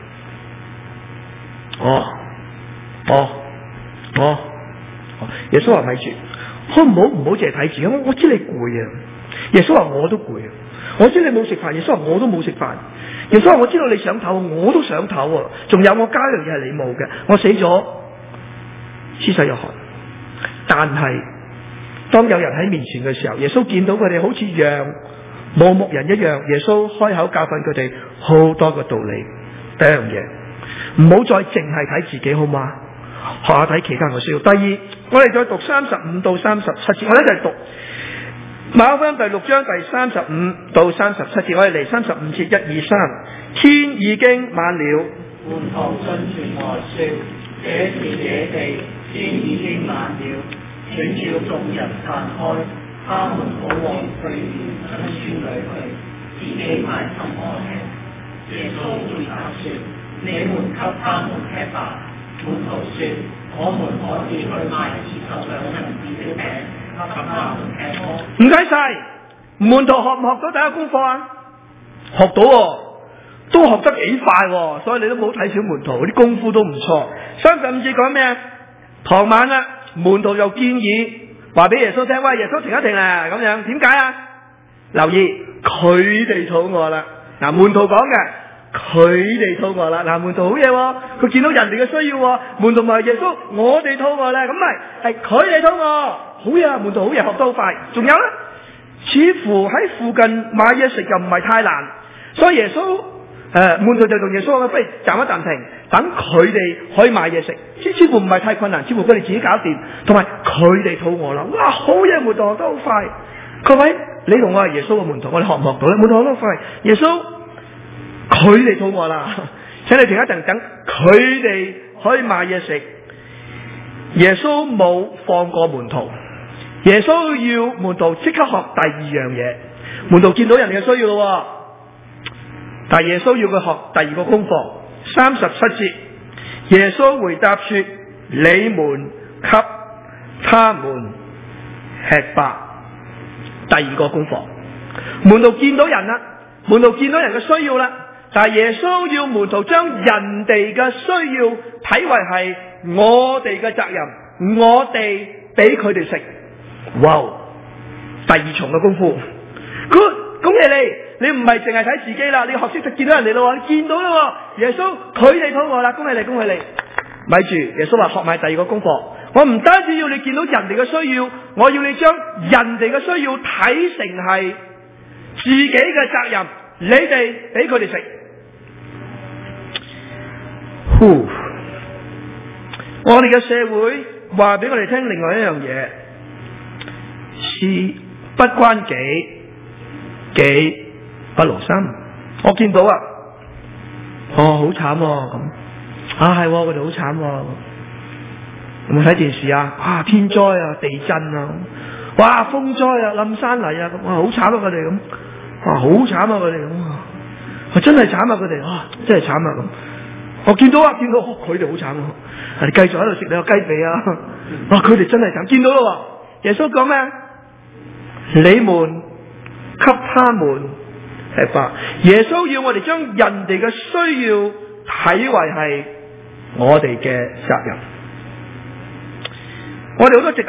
Speaker 3: 哦。哦，哦，耶穌話咪住，可唔好唔好淨係睇自己。我我知你攰啊，耶穌話我都攰啊。我知你冇食飯，耶穌話我都冇食飯。耶穌話我知道你想唞，我都想唞啊。仲有我加一樣嘢係你冇嘅，我死咗，施洗約翰。但係當有人喺面前嘅時候，耶穌見到佢哋好似羊冇牧人一樣，耶穌開口教訓佢哋好多個道理。第一樣嘢，唔好再淨係睇自己，好嗎？學下睇其他嘅需要。第二，我哋再讀三十五到三十七節，我哋一齊讀馬可福音第六章第三十五到三十七節。我哋嚟三十五節，一二三，天已經晚了。
Speaker 4: 門徒進前來說：這是野地，天已經晚了，請叫眾人散開，他們好往對面村裏去，自己買什麼吃。耶穌回答說：你們給他們吃吧。門徒說： 我們可以去賣二十兩銀子的餅，給他們吃麼？
Speaker 3: 唔該晒，門徒學唔學到第一個功課啊？學到喎，都學得幾快喎，所以你都冇睇小門徒，啲功夫都唔錯。三十五節講咩啊？傍晚啦，門徒又建議話俾耶穌聽，喂，耶穌停一停啊，咁樣點解啊？留意佢哋肚餓啦，嗱，門徒講嘅，佢哋肚餓啦，嗱，門徒好嘢喎，佢見到人哋嘅需要喎，門徒咪耶穌，我哋肚餓啦，咁咪係佢哋肚餓，好嘢啊，門徒好嘢，學得好快。仲有咧，似乎喺附近買嘢食又唔係太難，所以耶穌誒、呃、門徒就同耶穌話，不如暫一暫停，等佢哋可以買嘢食，似乎唔係太困難，似乎佢哋自己搞掂，同埋佢哋肚餓啦，哇，好嘢，門徒學得好快。各位，你同我係耶穌嘅門徒，我哋學唔學到咧？門徒學得好快，耶穌佢哋肚餓啦，請你停一陣，等佢哋可以買嘢食。耶穌冇放過門徒，耶穌要門徒即刻學第二樣嘢。門徒見到人哋嘅需要咯，但係耶穌要佢學第二個功課。三十七節，耶穌回答說：你們給他們吃吧。第二個功課，門徒見到人啦，門徒見到人嘅需要啦，但係耶穌要門徒將人哋嘅需要睇為係我哋嘅責任，我哋俾佢哋食。哇！第二重嘅功夫 ，good， 恭喜你，你唔係淨係睇自己啦，你學識就見到人哋咯，你見到啦，耶穌佢哋肚餓啦，恭喜你，恭喜你。咪住，耶穌話學埋第二個功課。我唔單止要你見到人哋嘅需要，我要你將人哋嘅需要睇成係自己嘅責任，你哋俾佢哋食。呼！我哋嘅社會話俾我哋聽另外一樣嘢，事不關己，己不勞心。我見到啊，哦，好慘咁啊，係佢哋好慘啊。有冇睇電視啊？啊，天災啊，地震啊，哇，風災啊，冧山泥啊，咁哇，好慘啊佢哋咁，哇，好慘啊佢哋咁啊，真係慘啊佢哋啊，真係慘啊咁。我見到啊，見到佢哋好慘啊，你繼續喺度食你個雞髀啊，哇，佢哋真係慘，見到咯。耶穌講咩？你們給他們吃吧。耶穌要我哋將人哋嘅需要睇為係我哋嘅責任。我哋好多藉口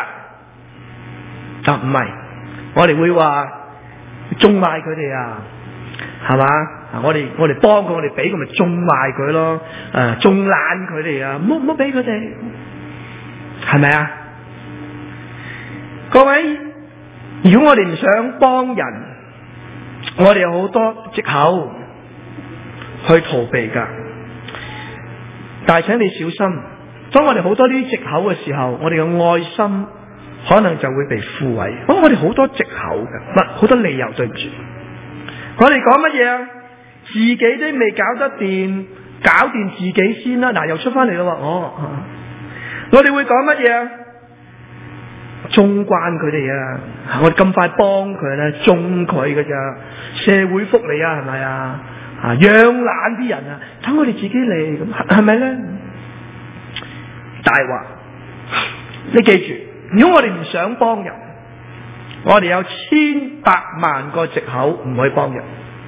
Speaker 3: 噶，啊唔係，我哋會話縱壞佢哋啊，係嘛？我哋我哋幫佢，我哋俾佢咪縱壞佢咯，誒縱懶佢哋啊，唔好唔好俾佢哋，係咪啊？各位，如果我哋唔想幫人，我哋有好多藉口去逃避噶，但係請你小心。當我哋好多呢啲藉口嘅時候，我哋嘅愛心可能就會被枯萎。咁我哋好多藉口嘅，唔係好多理由，對唔住。我哋講乜嘢啊？自己都未搞得掂，搞掂自己先啦。嗱，又出翻嚟咯。哦，我哋會講乜嘢啊？縱慣佢哋啊！我哋咁快幫佢咧，縱佢㗎咋？社會福利啊，係咪啊？啊，養懶啲人啊，等我哋自己嚟，咁係咪咧？大話，你記住，如果我哋唔想幫人，我哋有千百萬個藉口唔可以幫人。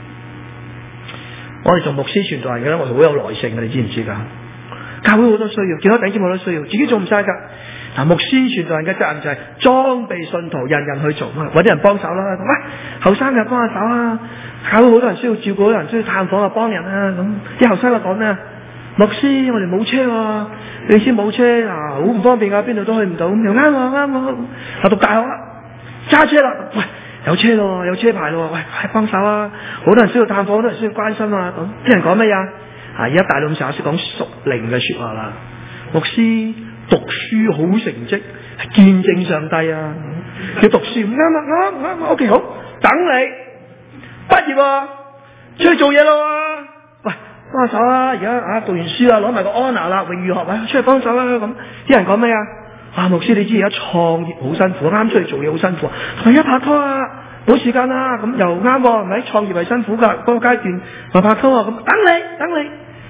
Speaker 3: 我哋做牧師傳道人嘅咧，我哋好有耐性嘅，你知唔知噶？教會好多需要，見到弟兄好多需要，自己做唔晒噶。嗱，牧師傳道人嘅責任就係裝備信徒，人人去做，搵啲人幫手啦。喂，後生嘅幫下手啊！教會好多人需要照顧，好多人需要探訪啊，幫人啊咁。啲後生嘅講咩？牧師，我哋冇車啊，你先冇車啊，好唔方便啊，邊度都去唔到，又啱啊啱啊，啊讀大學啦，揸車啦，喂，有車咯，有車牌咯，喂，快幫手啊！好多人需要探訪，好多人需要關心啊，咁啲人講乜嘢啊？而家大陸咁時候識講屬靈嘅說話啦，牧師讀書好成績，係見證上帝啊！你讀書唔啱啊，啱啱，OK 好，等你畢業啊，出去做嘢咯，喂。幫下手啊！而家啊讀完書啊，攞埋個 honor 啦，榮譽學位，出去幫手啦！咁啲人講咩啊？啊牧師，你知而家創業好辛苦，啱出嚟做嘢好辛苦，同而家拍拖啊，冇時間啦，咁又啱，係咪？創業係辛苦噶，嗰個階段咪拍拖啊，咁等你等你，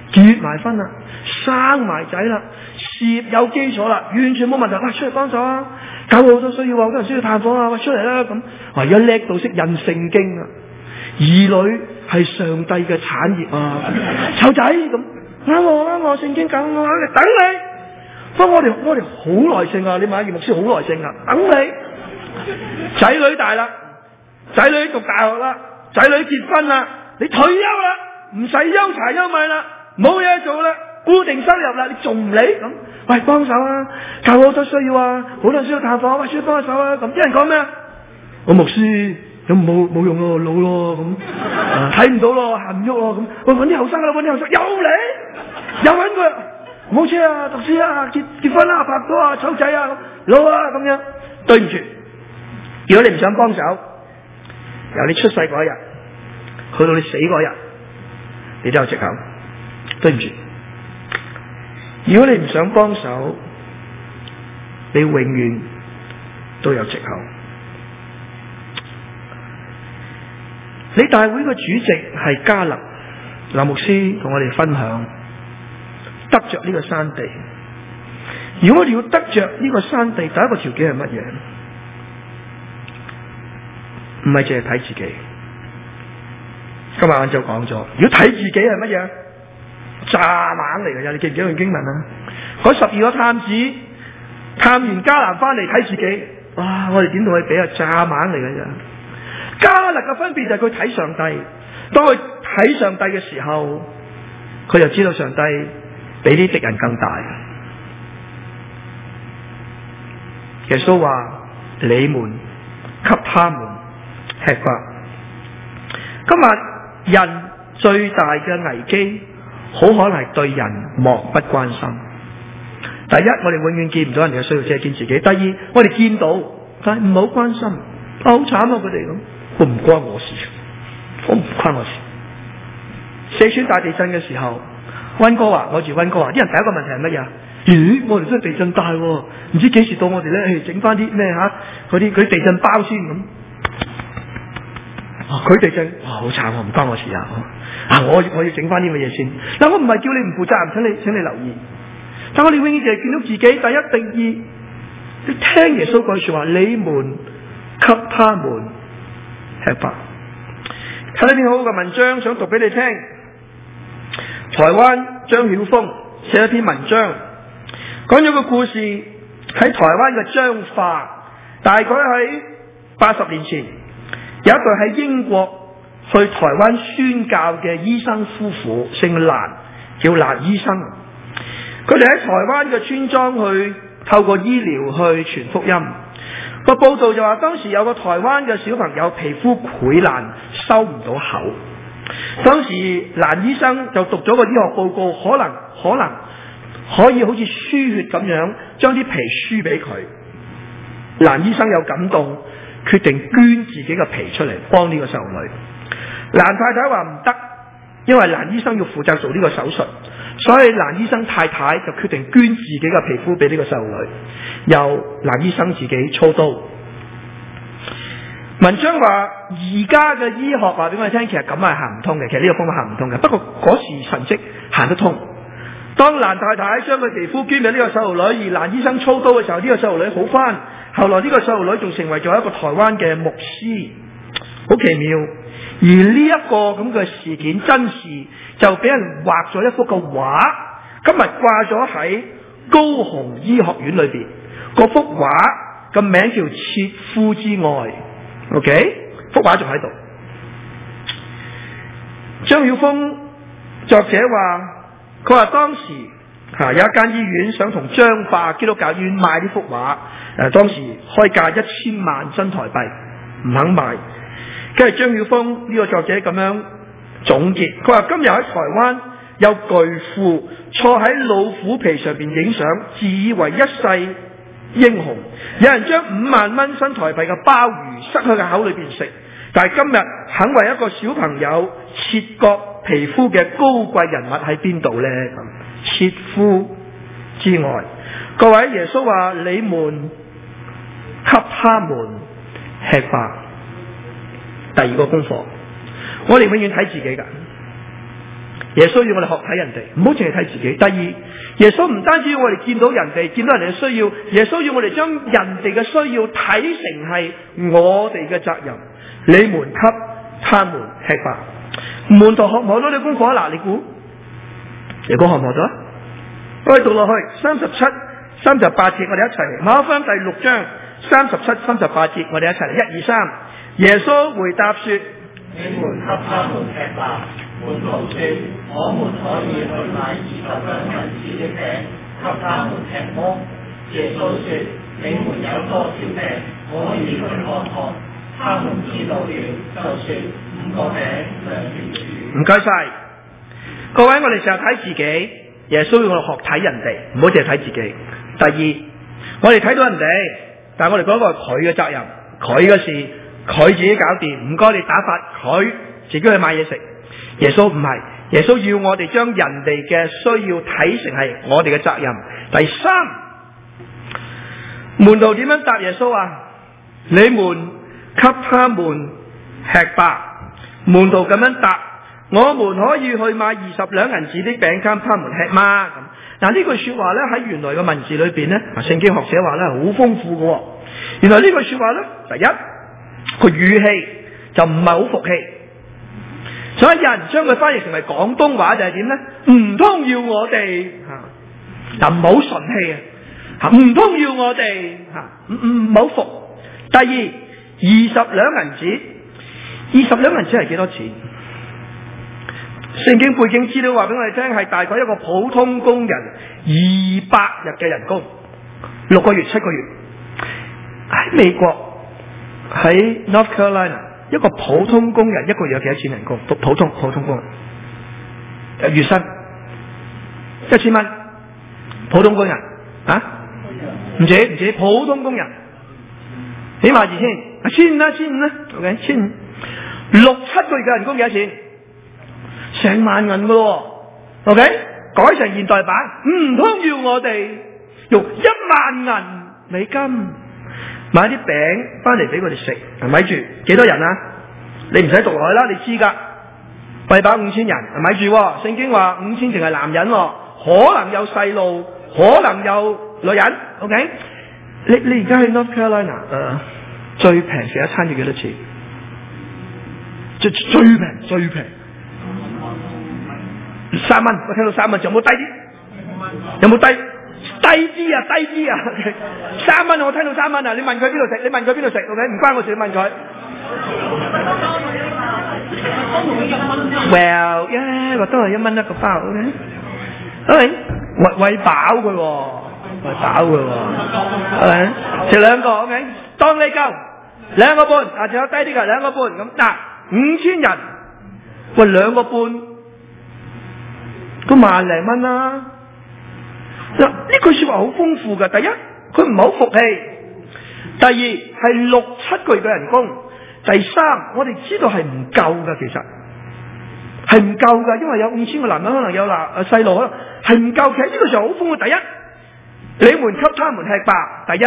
Speaker 3: 結埋婚啦，生埋仔啦，事業有基礎啦，完全冇問題。喂，出嚟幫手啊！教會好多需要，好多人需要探訪啊！喂，出嚟啦咁。哇，而家叻到識印聖經啊！兒女係上帝嘅產業啊！湊仔咁啱我啱我，聖經教我，等你。不過我哋我哋好耐性啊！你問下葉牧師好耐性啊！等你。仔女大啦，仔女讀大學啦，仔女結婚啦，你退休啦，唔使憂柴憂米啦，冇嘢做啦，固定收入啦，你仲唔理咁？喂，幫手啊！教會好多需要啊，好多人需要探訪，喂，需要幫手啊！咁啲人講咩啊？我牧師咁冇冇用咯，老咯咁，睇唔到咯，行唔喐咯咁。喂，搵啲後生啦，搵啲後生又嚟，又搵佢，冇車啊，讀書啊，結結婚啊，拍拖啊，湊仔啊，老啊咁樣。對唔住，如果你唔想幫手，由你出世嗰一日去到你死嗰日，你都有藉口。對唔住，如果你唔想幫手，你永遠都有藉口。你大會嘅主席係迦勒，林牧師同我哋分享得着呢個山地。如果我哋要得着呢個山地，第一個條件係乜嘢？唔係淨係睇自己。今日晏晝講咗，如果睇自己係乜嘢？蚱蜢嚟嘅啫！你記唔記得段經文啊？嗰十二個探子探完迦南翻嚟睇自己，哇！我哋點同佢比啊？蚱蜢嚟嘅啫。迦勒嘅分別就係佢睇上帝，當佢睇上帝嘅時候，佢就知道上帝比啲敵人更大。耶穌話：你們給他們吃吧。今日人最大嘅危機，好可能係對人漠不關心。第一，我哋永遠見唔到人哋嘅需要，只係見自己。第二，我哋見到，但係唔好關心，啊好慘啊佢哋咁，我唔關我事，我唔關我事。四川大地震嘅時候，溫哥華，我住溫哥華，啲人第一個問題係乜嘢？咦，我哋真係地震大，唔知幾時到我哋咧，整翻啲咩吓，嗰啲嗰啲地震包先咁。佢、啊、地震，哇好慘啊，唔關我事啊！啊，我我要整翻啲乜嘢先？嗱，我唔係叫你唔負責任，請你請你留意。但我哋永遠就係見到自己。第一、第二，你聽耶穌講說話，你們給他們吃吧。睇呢篇好好嘅文章，想讀俾你聽。台灣張曉峰寫一篇文章，講咗個故事，喺台灣嘅彰化，大概喺八十年前，有一對喺英國去台灣宣教嘅醫生夫婦，姓蘭，叫蘭醫生。佢哋喺台灣嘅村莊去透過醫療去傳福音。個報道就話，當時有個台灣嘅小朋友皮膚潰爛，收唔到口。當時蘭醫生就讀咗個醫學報告，可能可能可以好似輸血咁樣，將啲皮輸俾佢。蘭醫生有感動，決定捐自己嘅皮出嚟幫呢個細路女。蘭太太話唔得，因為蘭醫生要負責做呢個手術，所以蘭醫生太太就決定捐自己嘅皮膚俾呢個細路女，由蘭醫生自己操刀。文章話而家嘅醫學話俾我哋聽，其實咁係行唔通嘅，其實呢個方法行唔通嘅。不過嗰時神蹟行得通。當蘭太太將佢皮膚捐俾呢個細路女，而蘭醫生操刀嘅時候，呢個細路女好翻。後來呢個細路女仲成為咗一個台灣嘅牧師，好奇妙。而呢一個咁嘅事件真事，就俾人畫咗一幅嘅畫，今日掛咗喺高雄醫學院裏邊。嗰幅畫嘅名叫《切膚之愛》。OK， 幅畫仲喺度。張曉峰作者話，佢話當時啊有一間醫院想同彰化基督教醫院賣呢幅畫，誒當時開價一千萬新台幣，唔肯賣。跟住張曉峰呢個作者咁樣總結，佢話今日喺台灣有巨富坐喺老虎皮上邊影相，自以為一世英雄。有人將五萬蚊新台幣嘅鮑魚塞喺個口裏邊食，但係今日肯為一個小朋友切割皮膚嘅高貴人物喺邊度呢？切膚之愛，各位，耶穌話你們給他們吃吧。第二個功課，我哋永遠睇自己噶， 耶穌要我哋學睇人哋，唔好淨係睇自己。第二，耶穌唔單止要我哋見到人哋，見到人哋嘅需要，耶穌要我哋將人哋嘅需要睇成係我哋嘅責任。你們給他們吃吧。門徒學唔學到呢功課啊？嗱，你估？你估學唔學到啊？我哋讀落去三十七、三十八節，我哋一齊嚟。馬可福音第六章三十七、三十八節，我哋一齊嚟。一二三。耶穌回答說：
Speaker 4: 你們給他們吃吧。門徒說：我們可以去買二十兩銀子的餅，給他們吃麼？耶穌說：你們有多少餅，可以去看看。他們知道了，就說：五個餅兩條魚。
Speaker 3: 唔該晒，各位，我哋成日睇自己，耶穌要我哋學睇人哋，唔好淨係睇自己。第二，我哋睇到人哋，但係我哋講個係佢嘅責任，佢嘅事，佢自己搞掂，唔該你打發佢自己去買嘢食。耶穌唔係，耶穌要我哋將人哋嘅需要睇成係我哋嘅責任。第三，門徒點樣答耶穌啊？你們給他們吃吧。門徒咁樣答：我們可以去買二十兩銀子的餅給他們吃嗎？咁嗱，呢句說話咧喺原來嘅文字裏邊咧，聖經學者話咧好豐富嘅。原來呢句說話咧，第一個語氣就唔係好服氣，所以有人將佢翻譯成為廣東話就係點咧？唔通要我哋吓嗱，唔好順氣啊！吓，唔通要我哋吓唔唔好服。第二，二十兩銀子，二十兩銀子係幾多錢？聖經背景資料話俾我哋聽，係大概一個普通工人二百日嘅人工，六個月、七個月。喺美國，喺 North Carolina， 一個普通工人一個月有幾多錢人工？普通普通工人月薪一千蚊，普通工人啊？唔止唔止，普通工人起碼二千，千五啦，千五啦 ，OK， 千五，六七個月嘅人工幾多錢？成萬銀噶咯 ，OK， 改成現代版，唔通要我哋用一萬銀美金買啲餅翻嚟俾佢哋食？咪住，幾多人啊？你唔使讀落去啦，你知噶，餵飽五千人，咪住，聖經話五千淨係男人，可能有細路，可能有女人 ，OK， 你你而家去 North Carolina， 誒、呃，最平食一餐要幾多錢？最最平最平。三蚊，我聽到三蚊，仲有冇低啲？有冇低？低啲啊，低啲啊！三蚊，我聽到三蚊啊！你問佢邊度食？你問佢邊度食 ？OK， 唔關我事，你問佢。Well， yeah， 麥當勞一蚊一個包 ，OK，OK， 喂喂飽佢喎，喂飽佢喎 ，OK， 食兩個 ，OK， 當你夠兩個半，啊，仲有低啲㗎，兩個半咁，嗱，五千人，喂兩個半。都萬零蚊啦！嗱，呢句說話好豐富噶。第一，佢唔好服氣；第二，係六七個月嘅人工；第三，我哋知道係唔夠噶，其實係唔夠噶，因為有五千個男人，可能有嗱細路，可能係唔夠。其實呢個時候好豐富。第一，你們給他們吃吧。第一，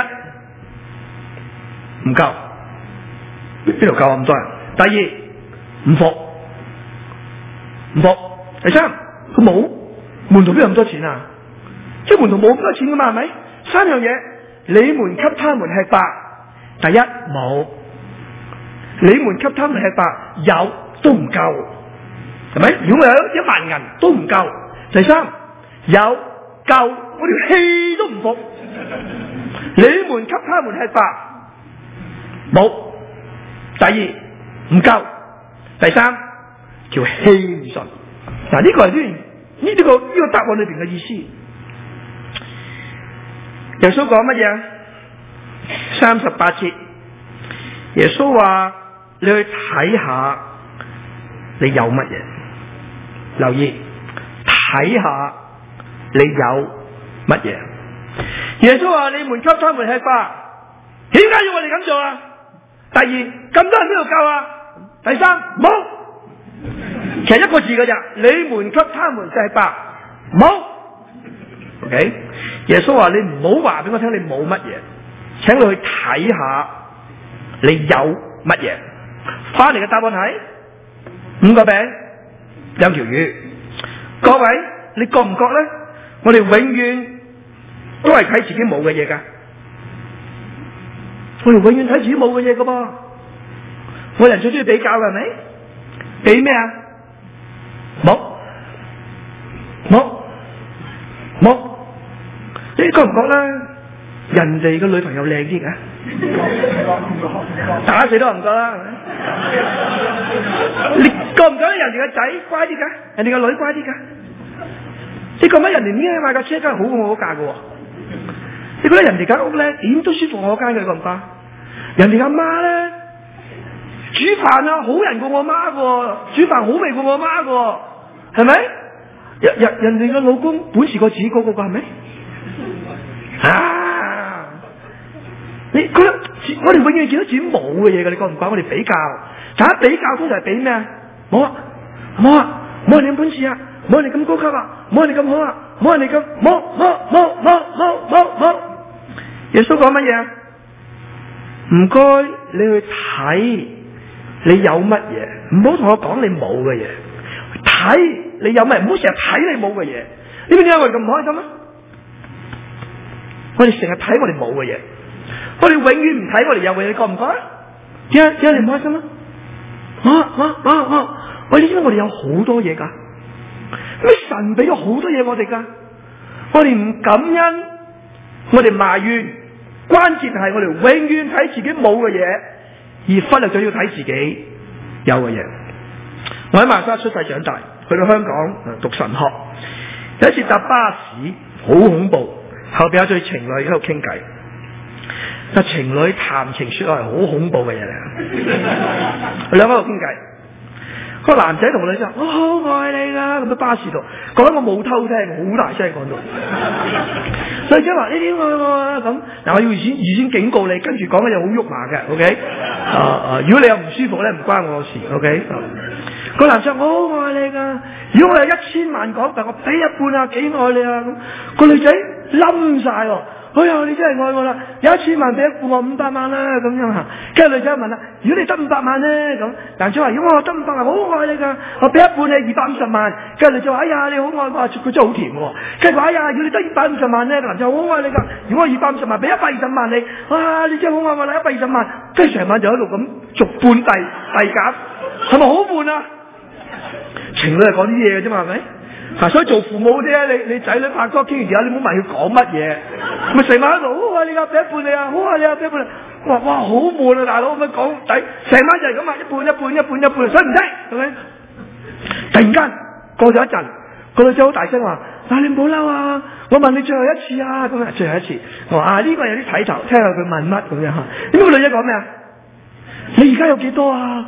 Speaker 3: 唔夠，邊度夠咁多人？第二，唔服，唔服。第三，佢冇門徒邊有咁多錢啊？即係門徒冇咁多錢噶嘛？係咪？三樣嘢，你們給他們吃吧。第一，冇，你們給他們吃吧，有都唔夠，係咪？如果有一萬銀都唔夠。第三，有夠，我條氣都唔服。你們給他們吃吧，冇。第二，唔夠。第三，條氣唔順。嗱，呢個係呢呢呢個呢個答案裏邊嘅意思。耶穌講乜嘢？三十八節，耶穌話：你去睇下，你有乜嘢？留意，睇下你有乜嘢？耶穌話：你們給他們吃吧。點解要我哋咁做啊？第二，咁多人邊度夠啊？第三，冇。其實一個字嘅咋，你們給他們吃吧，冇。OK， 耶穌話：你唔好話俾我聽，你冇乜嘢，請你去睇下你有乜嘢。翻嚟嘅答案係五個餅，兩條魚。 各位，你覺唔覺咧？我哋永遠都係睇自己冇嘅嘢噶，我哋永遠睇自己冇嘅嘢噶噃。我人最中意比較嘅係咪？比咩啊？冇，冇，冇。你覺唔覺咧？人哋嘅女朋友靚啲嘅，打死都唔覺啦。你覺唔覺得人哋嘅仔乖啲噶？人哋嘅女乖啲噶？你覺唔覺得人哋呢買架車梗係好過我嗰架嘅？你覺得人哋間屋咧點都舒服我間嘅，你覺唔覺？人哋阿媽咧煮飯啊好人過我媽嘅，煮飯好味過我媽嘅，係咪？人人人哋嘅老公本事過自己嗰個係咪？啊！你覺得我哋永遠見到自己冇嘅嘢嘅，你覺唔覺？我哋比較，大家比較通常係比咩啊？冇啊，冇啊，冇人哋咁本事啊，冇人哋咁高級啊，冇人哋咁好啊，冇人哋咁冇冇冇冇冇冇冇。耶穌講乜嘢啊？唔該，你去睇你有乜嘢，唔好同我講你冇嘅嘢。睇你有乜，唔好成日睇你冇嘅嘢。你知唔知我哋咁唔開心啊？我哋成日睇我哋冇嘅嘢，我哋永遠唔睇我哋有嘅嘢，你覺唔覺啊？點解點解你唔開心啊？啊啊啊啊！喂，你知唔知我哋有好多嘢噶？咩神俾咗好多嘢我哋噶？我哋唔感恩，我哋埋怨，關鍵係我哋永遠睇自己冇嘅嘢，而忽略咗要睇自己有嘅嘢。我喺馬來西亞出世長大，去到香港讀神學，有一次搭巴士，好恐怖。後邊有對情侶喺度傾偈，但情侶談情說愛係好恐怖嘅嘢嚟。兩個喺度傾偈，個男仔同個女仔話：我好愛你噶，咁喺巴士度講緊，我冇偷聽，好大聲講到。女仔話：你點愛我啊？咁嗱，我要預先預先警告你，跟住講嘅嘢好肉麻嘅 ，OK？ 啊啊！如果你有唔舒服咧，唔關我事 ，OK？個男仔：我好愛你噶，如果我有一千萬港幣，我俾一半啊，幾愛你啊咁。個女仔冧晒喎，哎呀，你真係愛我啦！有一千萬俾一半我五百萬啦咁樣吓。跟住女仔問啦：如果你得五百萬咧咁？男仔話：如果我得五百萬，我好愛你噶，我俾一半你二百五十萬。跟住女仔話：哎呀，你好愛我，佢真係好甜喎。跟住話：哎呀，如果你得二百五十萬咧，男仔話：我好愛你噶，如果我二百五十萬俾一百二十萬你，哇，你真係好愛我啦，一百二十萬。跟住成晚就喺度咁逐半遞遞減，係咪好悶啊？情侶係講啲嘢嘅啫嘛，係咪？嗱，所以做父母啫，你你仔女拍拖傾完之後，你唔好問佢講乜嘢，咪成晚喺度，好愛你啊，俾一半你啊，好愛你啊，俾一半你。哇哇，好悶啊，大佬咁樣講仔，成晚就係咁啊，一半一半一半一半，所以唔聽，係咪？突然間過咗一陣，個女仔好大聲話：嗱，你唔好嬲啊，我問你最後一次啊，咁啊，最後一次。我話啊，呢個有啲睇頭，聽下佢問乜咁樣吓。點解個女仔講咩啊？你而家有幾多啊？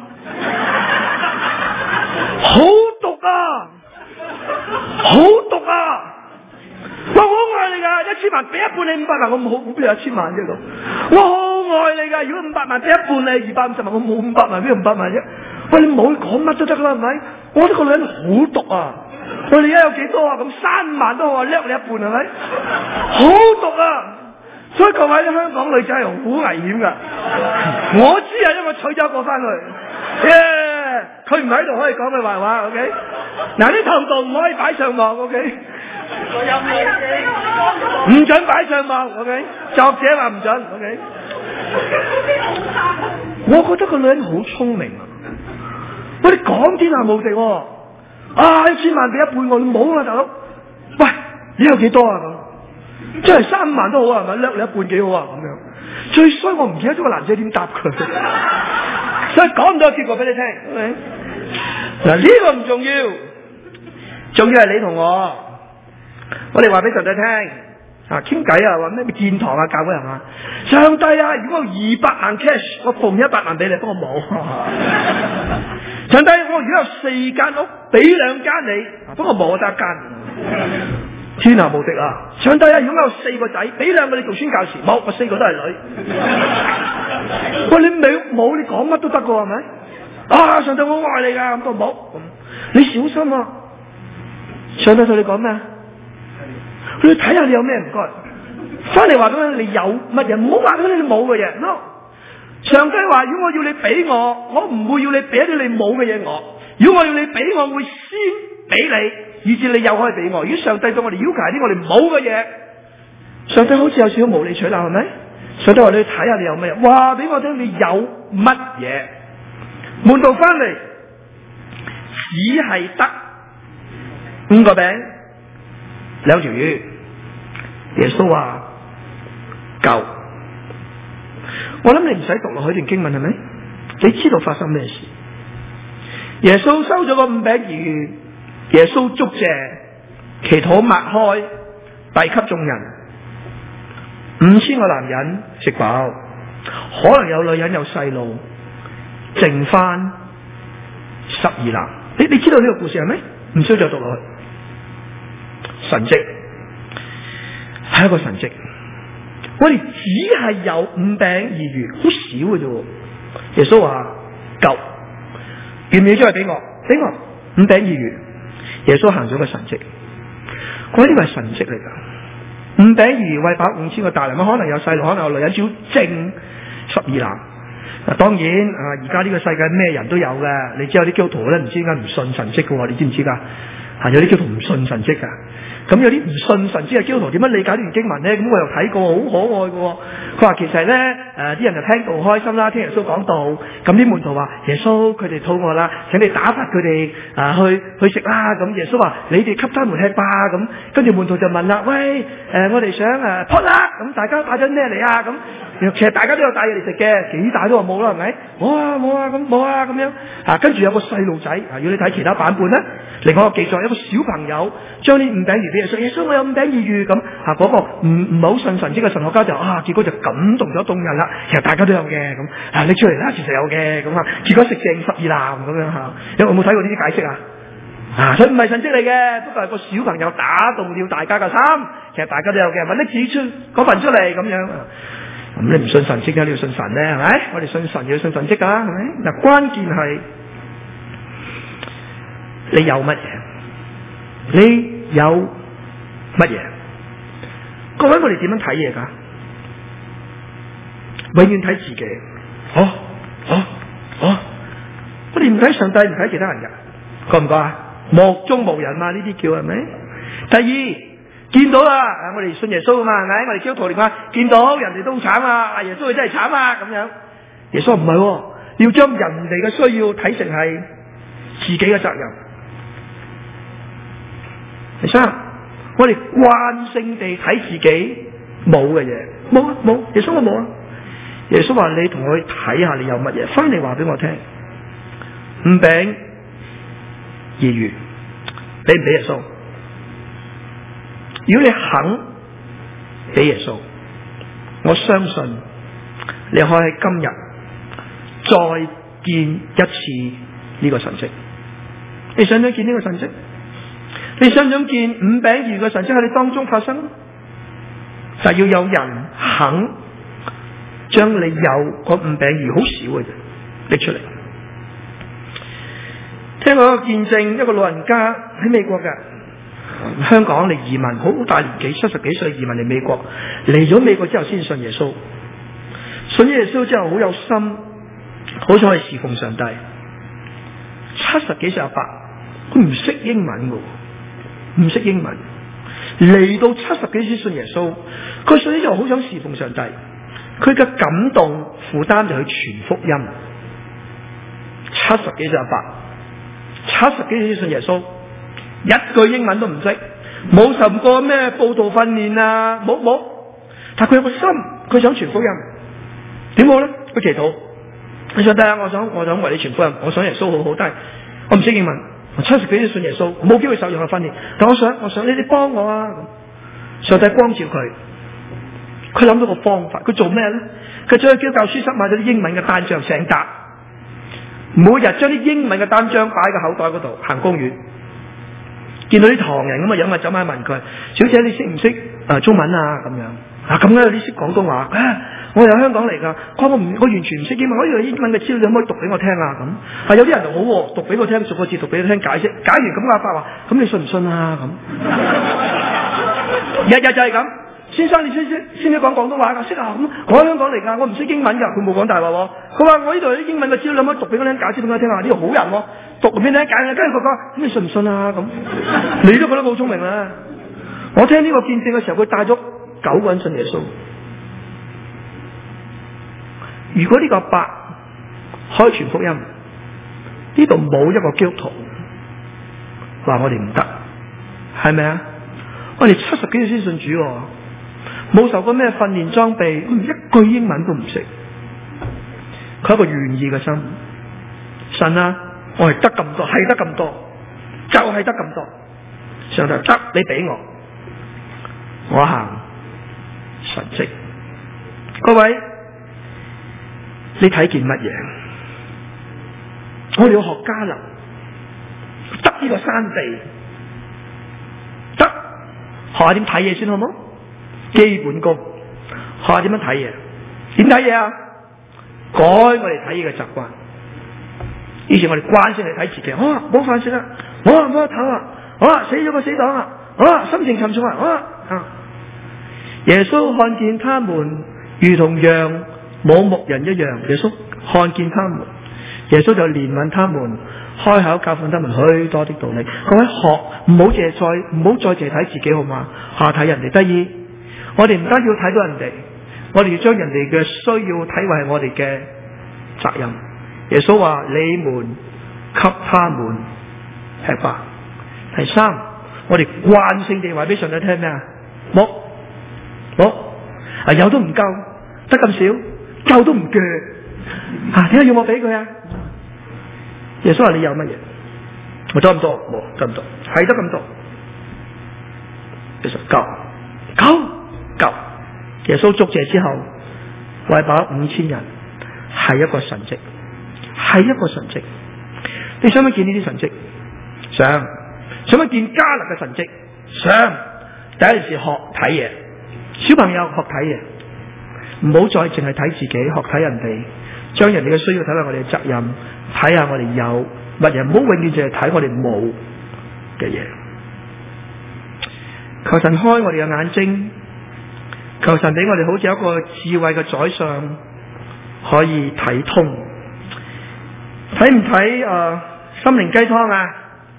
Speaker 3: 好毒啊！好毒啊！我好愛你噶，一千萬俾一半你五百萬，我冇好邊有一千萬啫度。我好愛你噶，如果五百萬俾一半你二百五十萬，我冇五百萬邊有五百萬啫。喂，你冇講乜都得啦，係咪？我覺得個女人好毒啊！喂，你而家有幾多啊？咁三萬都好啊，叻你一半係咪？好毒啊！所以各位香港女仔係好危險噶。我知啊，因為娶咗一個翻去。Yeah! 佢唔喺度可以講佢壞話 ，OK？ 嗱，啲頭度唔可以擺上網 ，OK？ 唔准擺上網 ，OK？ 作者話唔准 ，OK？ 我覺得個女人好聰明啊！我哋講天下無敵喎，啊一千萬俾一半我，你冇啊大佬？喂，你有幾多啊咁？即係三萬都好啊，係咪？叻你一半幾好啊咁樣？最衰我唔記得咗個男仔點答佢。所以講唔到結果俾你聽，嗱呢個唔重要，重要係你同我，我哋話俾上帝聽，啊傾偈啊，話咩建堂啊，教會係嘛？上帝啊，如果我二百萬 cash，我奉一百萬俾你，不過冇。上帝，我如果有四間屋，俾兩間你，不過冇得一間。天下無敵啊！上帝啊，如果我有四個仔，俾兩個你做宣教士，冇，我四個都係女。喂，你未冇，你講乜都得噶，係咪？啊，上帝我愛你噶，咁都冇。你小心啊！上帝對你講咩？你睇下你有咩唔該，翻嚟話俾你，你有乜嘢，唔好話俾你你冇嘅嘢。no， 上帝話：如果我要你俾我，我唔會要你俾一啲你冇嘅嘢我。如果我要你俾我，我會先俾你。 以至你有可以俾我。如果上帝對我哋要求啲我哋冇嘅嘢，上帝好似有少少無理取鬧，係咪？上帝話你睇下你有乜嘢，話俾我聽你有乜嘢。門徒翻嚟只係得五個餅兩條魚，耶穌話夠。我諗你唔使讀落去段經文係咪？你知道發生咩事？耶穌收咗個五餅二魚，耶穌祝謝，祈禱擘開，遞給眾人。五千個男人食飽，可能有女人有細路，剩翻十二籃。你你知道呢個故事係咪？唔需要再讀落去。神蹟係一個神蹟，我哋只係有五餅二魚，好少嘅啫。耶穌話夠，要唔要將佢俾我？俾我五餅二魚。耶穌行咗個神蹟，嗰啲係神蹟嚟噶。五餅二魚餵飽五千個大人，可能有細路，可能有女人，只要剩十二籃。嗱，當然啊，而家呢個世界咩人都有嘅，你知有啲基督徒咧，唔知點解唔信神蹟嘅，你知唔知噶？啊，有啲基督徒唔信神蹟噶。咁有啲唔信神蹟嘅基督徒點樣理解呢段經文咧？咁我又睇過，好可愛嘅。佢話其實咧，誒、呃、啲人就聽道開心啦，聽耶穌講道。咁啲門徒話：耶穌佢哋肚餓啦，請你打發佢哋啊去去食啦。咁耶穌話：你哋給他們吃吧。咁跟住門徒就問啦：喂，誒、呃、我哋想誒撲啦。咁大家帶咗咩嚟啊？咁其實大家都有帶嘢嚟食嘅，幾大都話冇啦，係咪？冇啊冇啊咁冇啊咁樣。啊，跟住有個細路仔，啊，如果你睇其他版本咧，另外一個記載有個小朋友將呢五餅魚俾耶穌，耶穌我有五餅二魚咁。啊，嗰、那個唔唔係好信神蹟嘅神學家就啊，結果就感動咗眾人啦。其實大家都有嘅咁，啊拎出嚟啦，其實有嘅咁啊，結果食剩十二籃咁樣吓。有冇睇過呢啲解釋啊？啊，所以唔係神蹟嚟嘅，不過係個小朋友打動了大家嘅心。其實大家都有嘅，揾啲指出嗰份出嚟咁樣。咁你唔信神蹟嘅，你要信神咧，係咪？我哋信神要信神蹟噶，係咪？嗱，關鍵係你有乜嘢？你有乜嘢？各位，我哋點樣睇嘢噶？永遠睇自己。哦哦哦，我哋唔睇上帝，唔睇其他人噶，覺唔覺啊？目中無人嘛，呢啲叫係咪？第二。見到啦，我哋信耶穌啊嘛，係咪？我哋基督徒嚟講，見到人哋都好慘啊，耶穌佢真係慘啊，咁樣。耶穌唔係，要將人哋嘅需要睇成係自己嘅責任。第三，我哋慣性地睇自己冇嘅嘢，冇啊冇。耶穌我冇啊。耶穌話你同我去睇下你有乜嘢，翻嚟話俾我聽。五餅二魚，俾唔俾耶穌？如果你肯俾耶穌，我相信你可以喺今日再見一次呢個神蹟。你想唔想見呢個神蹟？你想唔想見五餅二魚嘅神蹟喺你當中發生？就係要有人肯將你有嗰五餅二魚好少嘅嘢拎出嚟。聽過一個見證，一個老人家喺美國嘅。香港嚟移民，好大年紀，七十幾歲移民嚟美國，嚟咗美國之後先信耶穌，信咗耶穌之後好有心，好想去侍奉上帝。七十幾歲阿伯，佢唔識英文嘅，唔識英文，嚟到七十幾歲信耶穌，佢信咗之後好想侍奉上帝，佢嘅感動負擔就去傳福音。七十幾歲阿伯，七十幾歲信耶穌。一句英文都唔識，冇受過咩報道訓練啊，冇冇。但佢有個心，佢想傳福音。點好咧？佢祈禱，你上帝啊，我想我想為你傳福音，我想耶穌好好，但係我唔識英文。我七十幾歲信耶穌，冇機會受任何訓練，但我想我想你哋幫我啊！上帝光照佢，佢諗到個方法，佢做咩咧？佢走去基督教書室買咗啲英文嘅單張成沓，每日將啲英文嘅單張擺喺個口袋嗰度，行公園。見到啲唐人咁嘅樣啊，走埋問佢：小姐，你識唔識誒中文啊？咁樣啊，咁啱有啲識廣東話。啊，我係香港嚟噶，我我唔我完全唔識英文，我呢個英文嘅資料你可唔可以讀俾我聽啊？咁啊，有啲人就好，讀俾我聽，逐個字讀俾你聽，解釋，解完咁阿伯話：咁你信唔信啊？咁日日就係咁， 先生你識識識唔識講廣東話㗎？識啊，咁我喺香港嚟㗎，我唔識英文㗎。佢冇講大話喎。佢話我呢度有啲英文嘅資料，你可唔可以讀俾我聽，解釋俾我聽啊？呢個好人喎，讀俾你聽解。跟住佢講，咁你信唔信啊？咁你都覺得好聰明啦。我聽呢個見證嘅時候，佢帶咗九個人信耶穌。如果呢個阿伯開傳福音，呢度冇一個基督徒話我哋唔得，係咪啊？我哋七十幾歲先信主，冇受過咩訓練裝備，一句英文都唔識。佢係一個願意嘅心，神啊，我係得咁多，係得咁多，就係得咁多。上帝得，你俾我，我行神蹟。各位，你睇見乜嘢？我哋要學迦勒，得呢個山地，得學下點睇嘢先好唔好？基本功，學下點樣睇嘢？點睇嘢啊？改我哋睇嘢嘅習慣。以前我哋慣性嚟睇自己，啊冇飯食啦，啊冇得唞啊，啊死咗個死黨啊，啊心情沉重啊，啊啊！耶穌看見他們如同羊冇牧人一樣，耶穌看見他們，耶穌就憐憫他們，開口教訓他們許多的道理。各位學唔好淨係再唔好再淨係睇自己好嘛，下睇人哋。第二，我哋唔單要睇到人哋，我哋要將人哋嘅需要睇為係我哋嘅責任。耶穌話：你們給他們吃飯。第三，我哋慣性地話俾上帝聽咩啊？冇冇啊，有都唔夠，得咁少，夠都唔鋸啊！點解要我俾佢啊？耶穌話：你有乜嘢？我得咁多，冇得咁多，係得咁多。耶穌夠夠夠。耶穌祝謝之後，餵飽五千人，係一個神蹟，係一個神蹟。你想唔想見呢啲神蹟？想。想唔想見迦勒嘅神蹟？想。第一件事學睇嘢，小朋友學睇嘢，唔好再淨係睇自己，學睇人哋，將人哋嘅需要睇下我哋嘅責任，睇下我哋有乜嘢，唔好永遠淨係睇我哋冇嘅嘢。求神開我哋嘅眼睛，求神俾我哋好似一個智慧嘅宰相，可以睇通。睇唔睇誒心靈雞湯啊？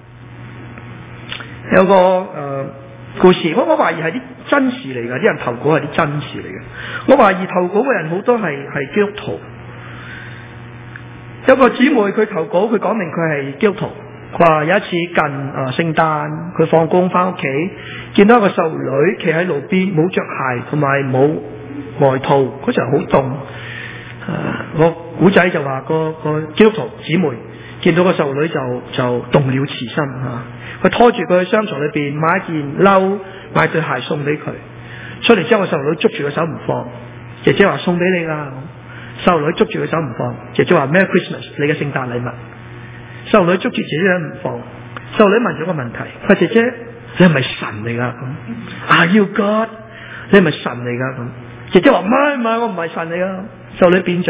Speaker 3: 有個誒、呃、故事，我我懷疑係啲真事嚟㗎，啲人投稿係啲真事嚟嘅。我懷疑投稿嘅人好多係係基督徒。有個姊妹佢投稿，佢講明佢係基督徒。佢話有一次近誒聖誕，佢放工翻屋企，見到一個細路女企喺路邊，冇着鞋同埋冇外套，嗰陣好凍。誒個古仔就話個個基督徒姊妹見到個細路女就就動了慈心嚇，佢拖住佢去商場裏邊買一件褸，買對鞋送俾佢。出嚟之後個細路女捉住個手唔放，姐姐話送俾你啦。細路女捉住佢手唔放，姐姐話 Merry Christmas， 你嘅聖誕禮物。細路女捉住姐姐唔放，細路女問咗個問題：佢話姐姐，你係咪神嚟噶？咁 Are you God？ 你係咪神嚟噶？咁姐姐話唔係唔係，我唔係神嚟噶。細路女扁嘴，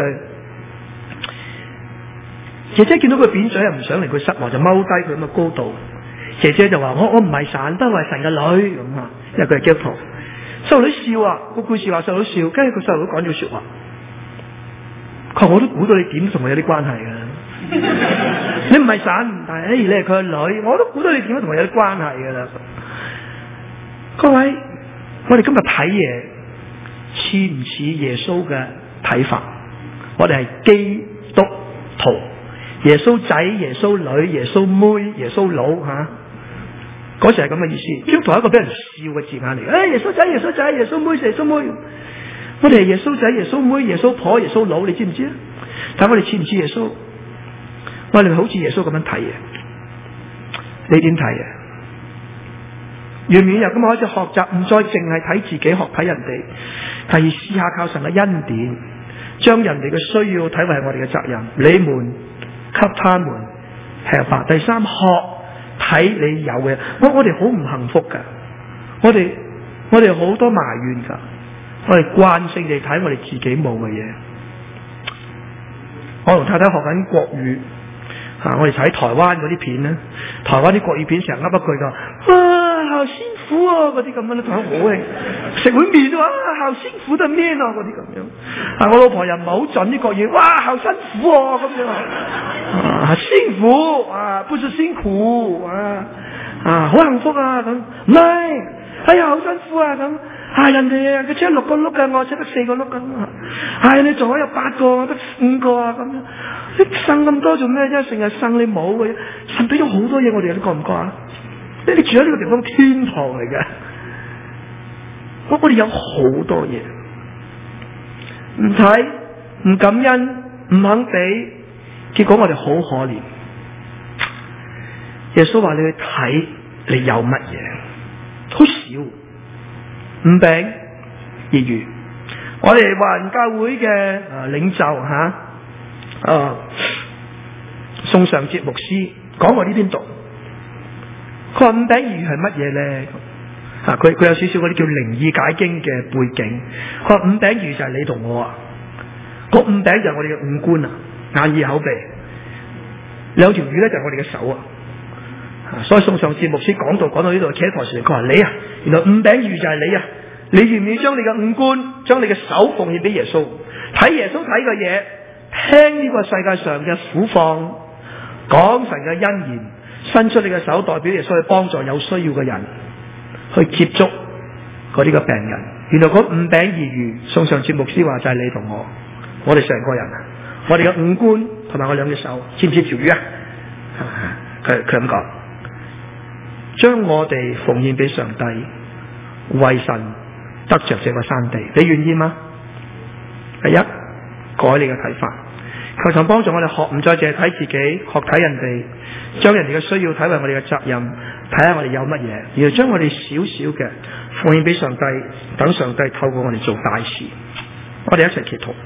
Speaker 3: 姐姐見到佢扁嘴又唔想令佢失望，就踎低佢咁嘅高度。姐姐就話：我我唔係神，不過係神嘅女咁啊，因為佢係基督徒。細路女笑啊，個故事話細路女笑，跟住個細路女講咗說話。佢話我都估到你點同我有啲關係噶。你唔係神，但係誒你係佢個女，我都估到你點樣同我有啲關係噶啦。各位，我哋今日睇嘢似唔似耶穌嘅睇法？我哋係基督徒，耶穌仔、耶穌女、耶穌妹、耶穌佬吓，嗰時係咁嘅意思。基督徒係一個俾人笑嘅字眼嚟。誒、哎，耶穌仔、耶穌仔、耶穌妹、耶穌妹，我哋係耶穌仔、耶穌妹、耶穌婆、耶穌佬，你知唔知啊？但係我哋似唔似耶穌？我哋好似耶穌咁樣睇嘢，你點睇啊？願唔願意由今日開始學習，唔再淨係睇自己，學睇人哋。第二，試下靠神嘅恩典，將人哋嘅需要睇為我哋嘅責任。你們給他們吃飯。第三，學睇你有嘅。我我哋好唔幸福噶，我哋我哋好多埋怨噶，我哋慣性地睇我哋自己冇嘅嘢。我同太太學緊國語。啊！我哋睇台灣嗰啲片咧，台灣啲國語片成日噏一句噶，啊好辛苦啊嗰啲咁樣咧，同我好興食碗麵都話好辛苦得咩啊嗰啲咁樣。啊，我老婆又唔係好準呢個嘢，哇好辛苦啊咁樣啊，辛苦啊，不是辛苦啊啊，好幸福啊咁，唔係，哎呀好辛苦啊咁。啊！人哋啊，佢車六個轆啊，我車得四個轆咁啊！係你仲可以有八個，我得五個啊咁樣。你生咁多做咩啫？成日生你冇嘅，神俾咗好多嘢我哋，你覺唔覺啊？你哋住喺呢個地方天堂嚟嘅，我我哋有好多嘢，唔睇唔感恩唔肯俾，結果我哋好可憐。耶穌話你去睇你有乜嘢，好少。五餅二魚，我哋華人教會嘅誒、呃、領袖吓，啊宋尚節牧師講過呢篇道，佢話五餅二魚係乜嘢咧？啊，佢佢有少少嗰啲叫靈意解經嘅背景。佢話五餅二魚就係你同我啊，嗰五餅就係我哋嘅五官啊，眼耳口鼻，兩條魚咧就係我哋嘅手啊。所以宋尚節牧師講到講到呢度，企喺台上，佢話你啊，原來五餅二魚就係你啊！你願唔願意將你嘅五官、將你嘅手奉獻俾耶穌？睇耶穌睇嘅嘢，聽呢個世界上嘅苦況，講神嘅恩言，伸出你嘅手代表耶穌去幫助有需要嘅人，去接觸嗰啲嘅病人。原來嗰五餅二魚，宋尚節牧師話就係你同我，我哋成個人啊，我哋嘅五官同埋我兩隻手，似唔似條魚啊？佢佢咁講。將我哋奉獻俾上帝，為神得着這個山地，你願意嗎？第一，改你嘅睇法，求神幫助我哋學唔再淨係睇自己，學睇人哋，將人哋嘅需要睇為我哋嘅責任，睇下我哋有乜嘢，然後將我哋少少嘅奉獻俾上帝，等上帝透過我哋做大事。我哋一齊祈禱。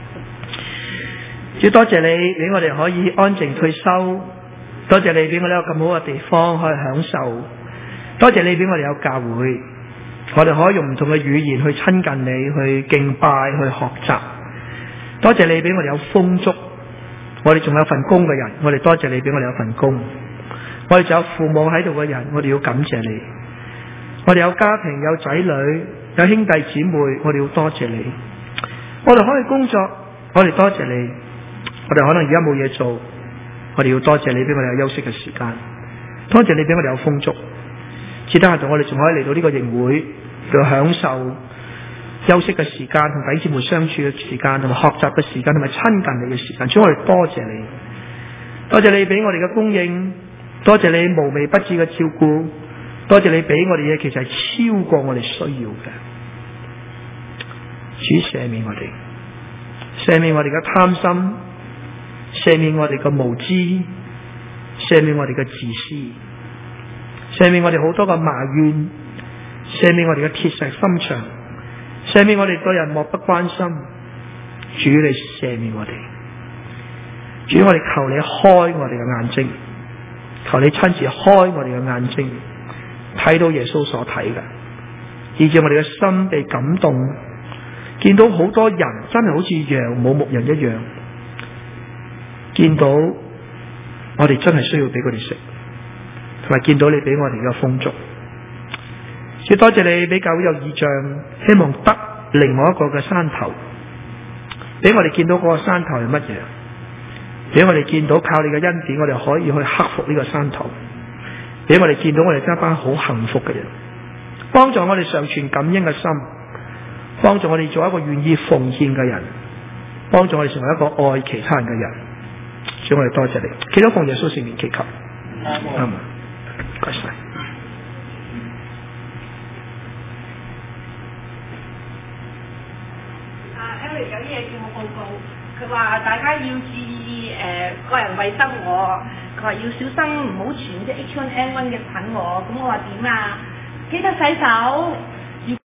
Speaker 3: 主多謝你俾我哋可以安靜退休。多謝你俾我哋有咁好嘅地方可以享受，多謝你俾我哋有教會，我哋可以用唔同嘅語言去親近你，去敬拜，去學習。多謝你俾我哋有豐足，我哋仲有份工嘅人，我哋多謝你俾我哋有份工。我哋仲有父母喺度嘅人，我哋要感謝你。我哋有家庭，有仔女，有兄弟姊妹，我哋要多謝你。我哋可以工作，我哋多謝你。我哋可能而家冇嘢做。我哋要多謝你俾我哋有休息嘅時間，多謝你俾我哋有豐足，只得係同我哋仲可以嚟到呢個營會，去享受休息嘅時間，同弟兄姊妹相處嘅時間，同埋學習嘅時間，同埋親近你嘅時間。所以我哋多謝你，多謝你俾我哋嘅供應，多謝你無微不至嘅照顧，多謝你俾我哋嘢其實係超過我哋需要嘅。主赦免我哋，赦免我哋嘅貪心。赦免我哋嘅無知，赦免我哋嘅自私，赦免我哋好多嘅埋怨，赦免我哋嘅鐵石心腸，赦免我哋對人漠不關心。主，你赦免我哋，主，我哋求你開我哋嘅眼睛，求你親自開我哋嘅眼睛，睇到耶穌所睇嘅，以致我哋嘅心被感動，見到好多人真係好似羊冇牧人一樣。見到我哋真係需要俾佢哋食，同埋見到你俾我哋嘅豐足。主，多謝你俾教會有異象，希望得另外一個嘅山頭，俾我哋見到嗰個山頭係乜嘢，俾我哋見到靠你嘅恩典，我哋可以去克服呢個山頭，俾我哋見到我哋真係一班好幸福嘅人，幫助我哋常存感恩嘅心，幫助我哋做一個願意奉獻嘅人，幫助我哋成為一個愛其他人嘅人。主，我哋多謝你，祈禱奉耶穌聖名祈求，啱嘛？唔該晒。
Speaker 5: 阿 Eric 有啲嘢叫我報告，佢話大家要注意誒、呃、個人衞生喎，佢話要小心唔好傳啲 H one N one 嘅菌喎，咁我話點啊？記得洗手。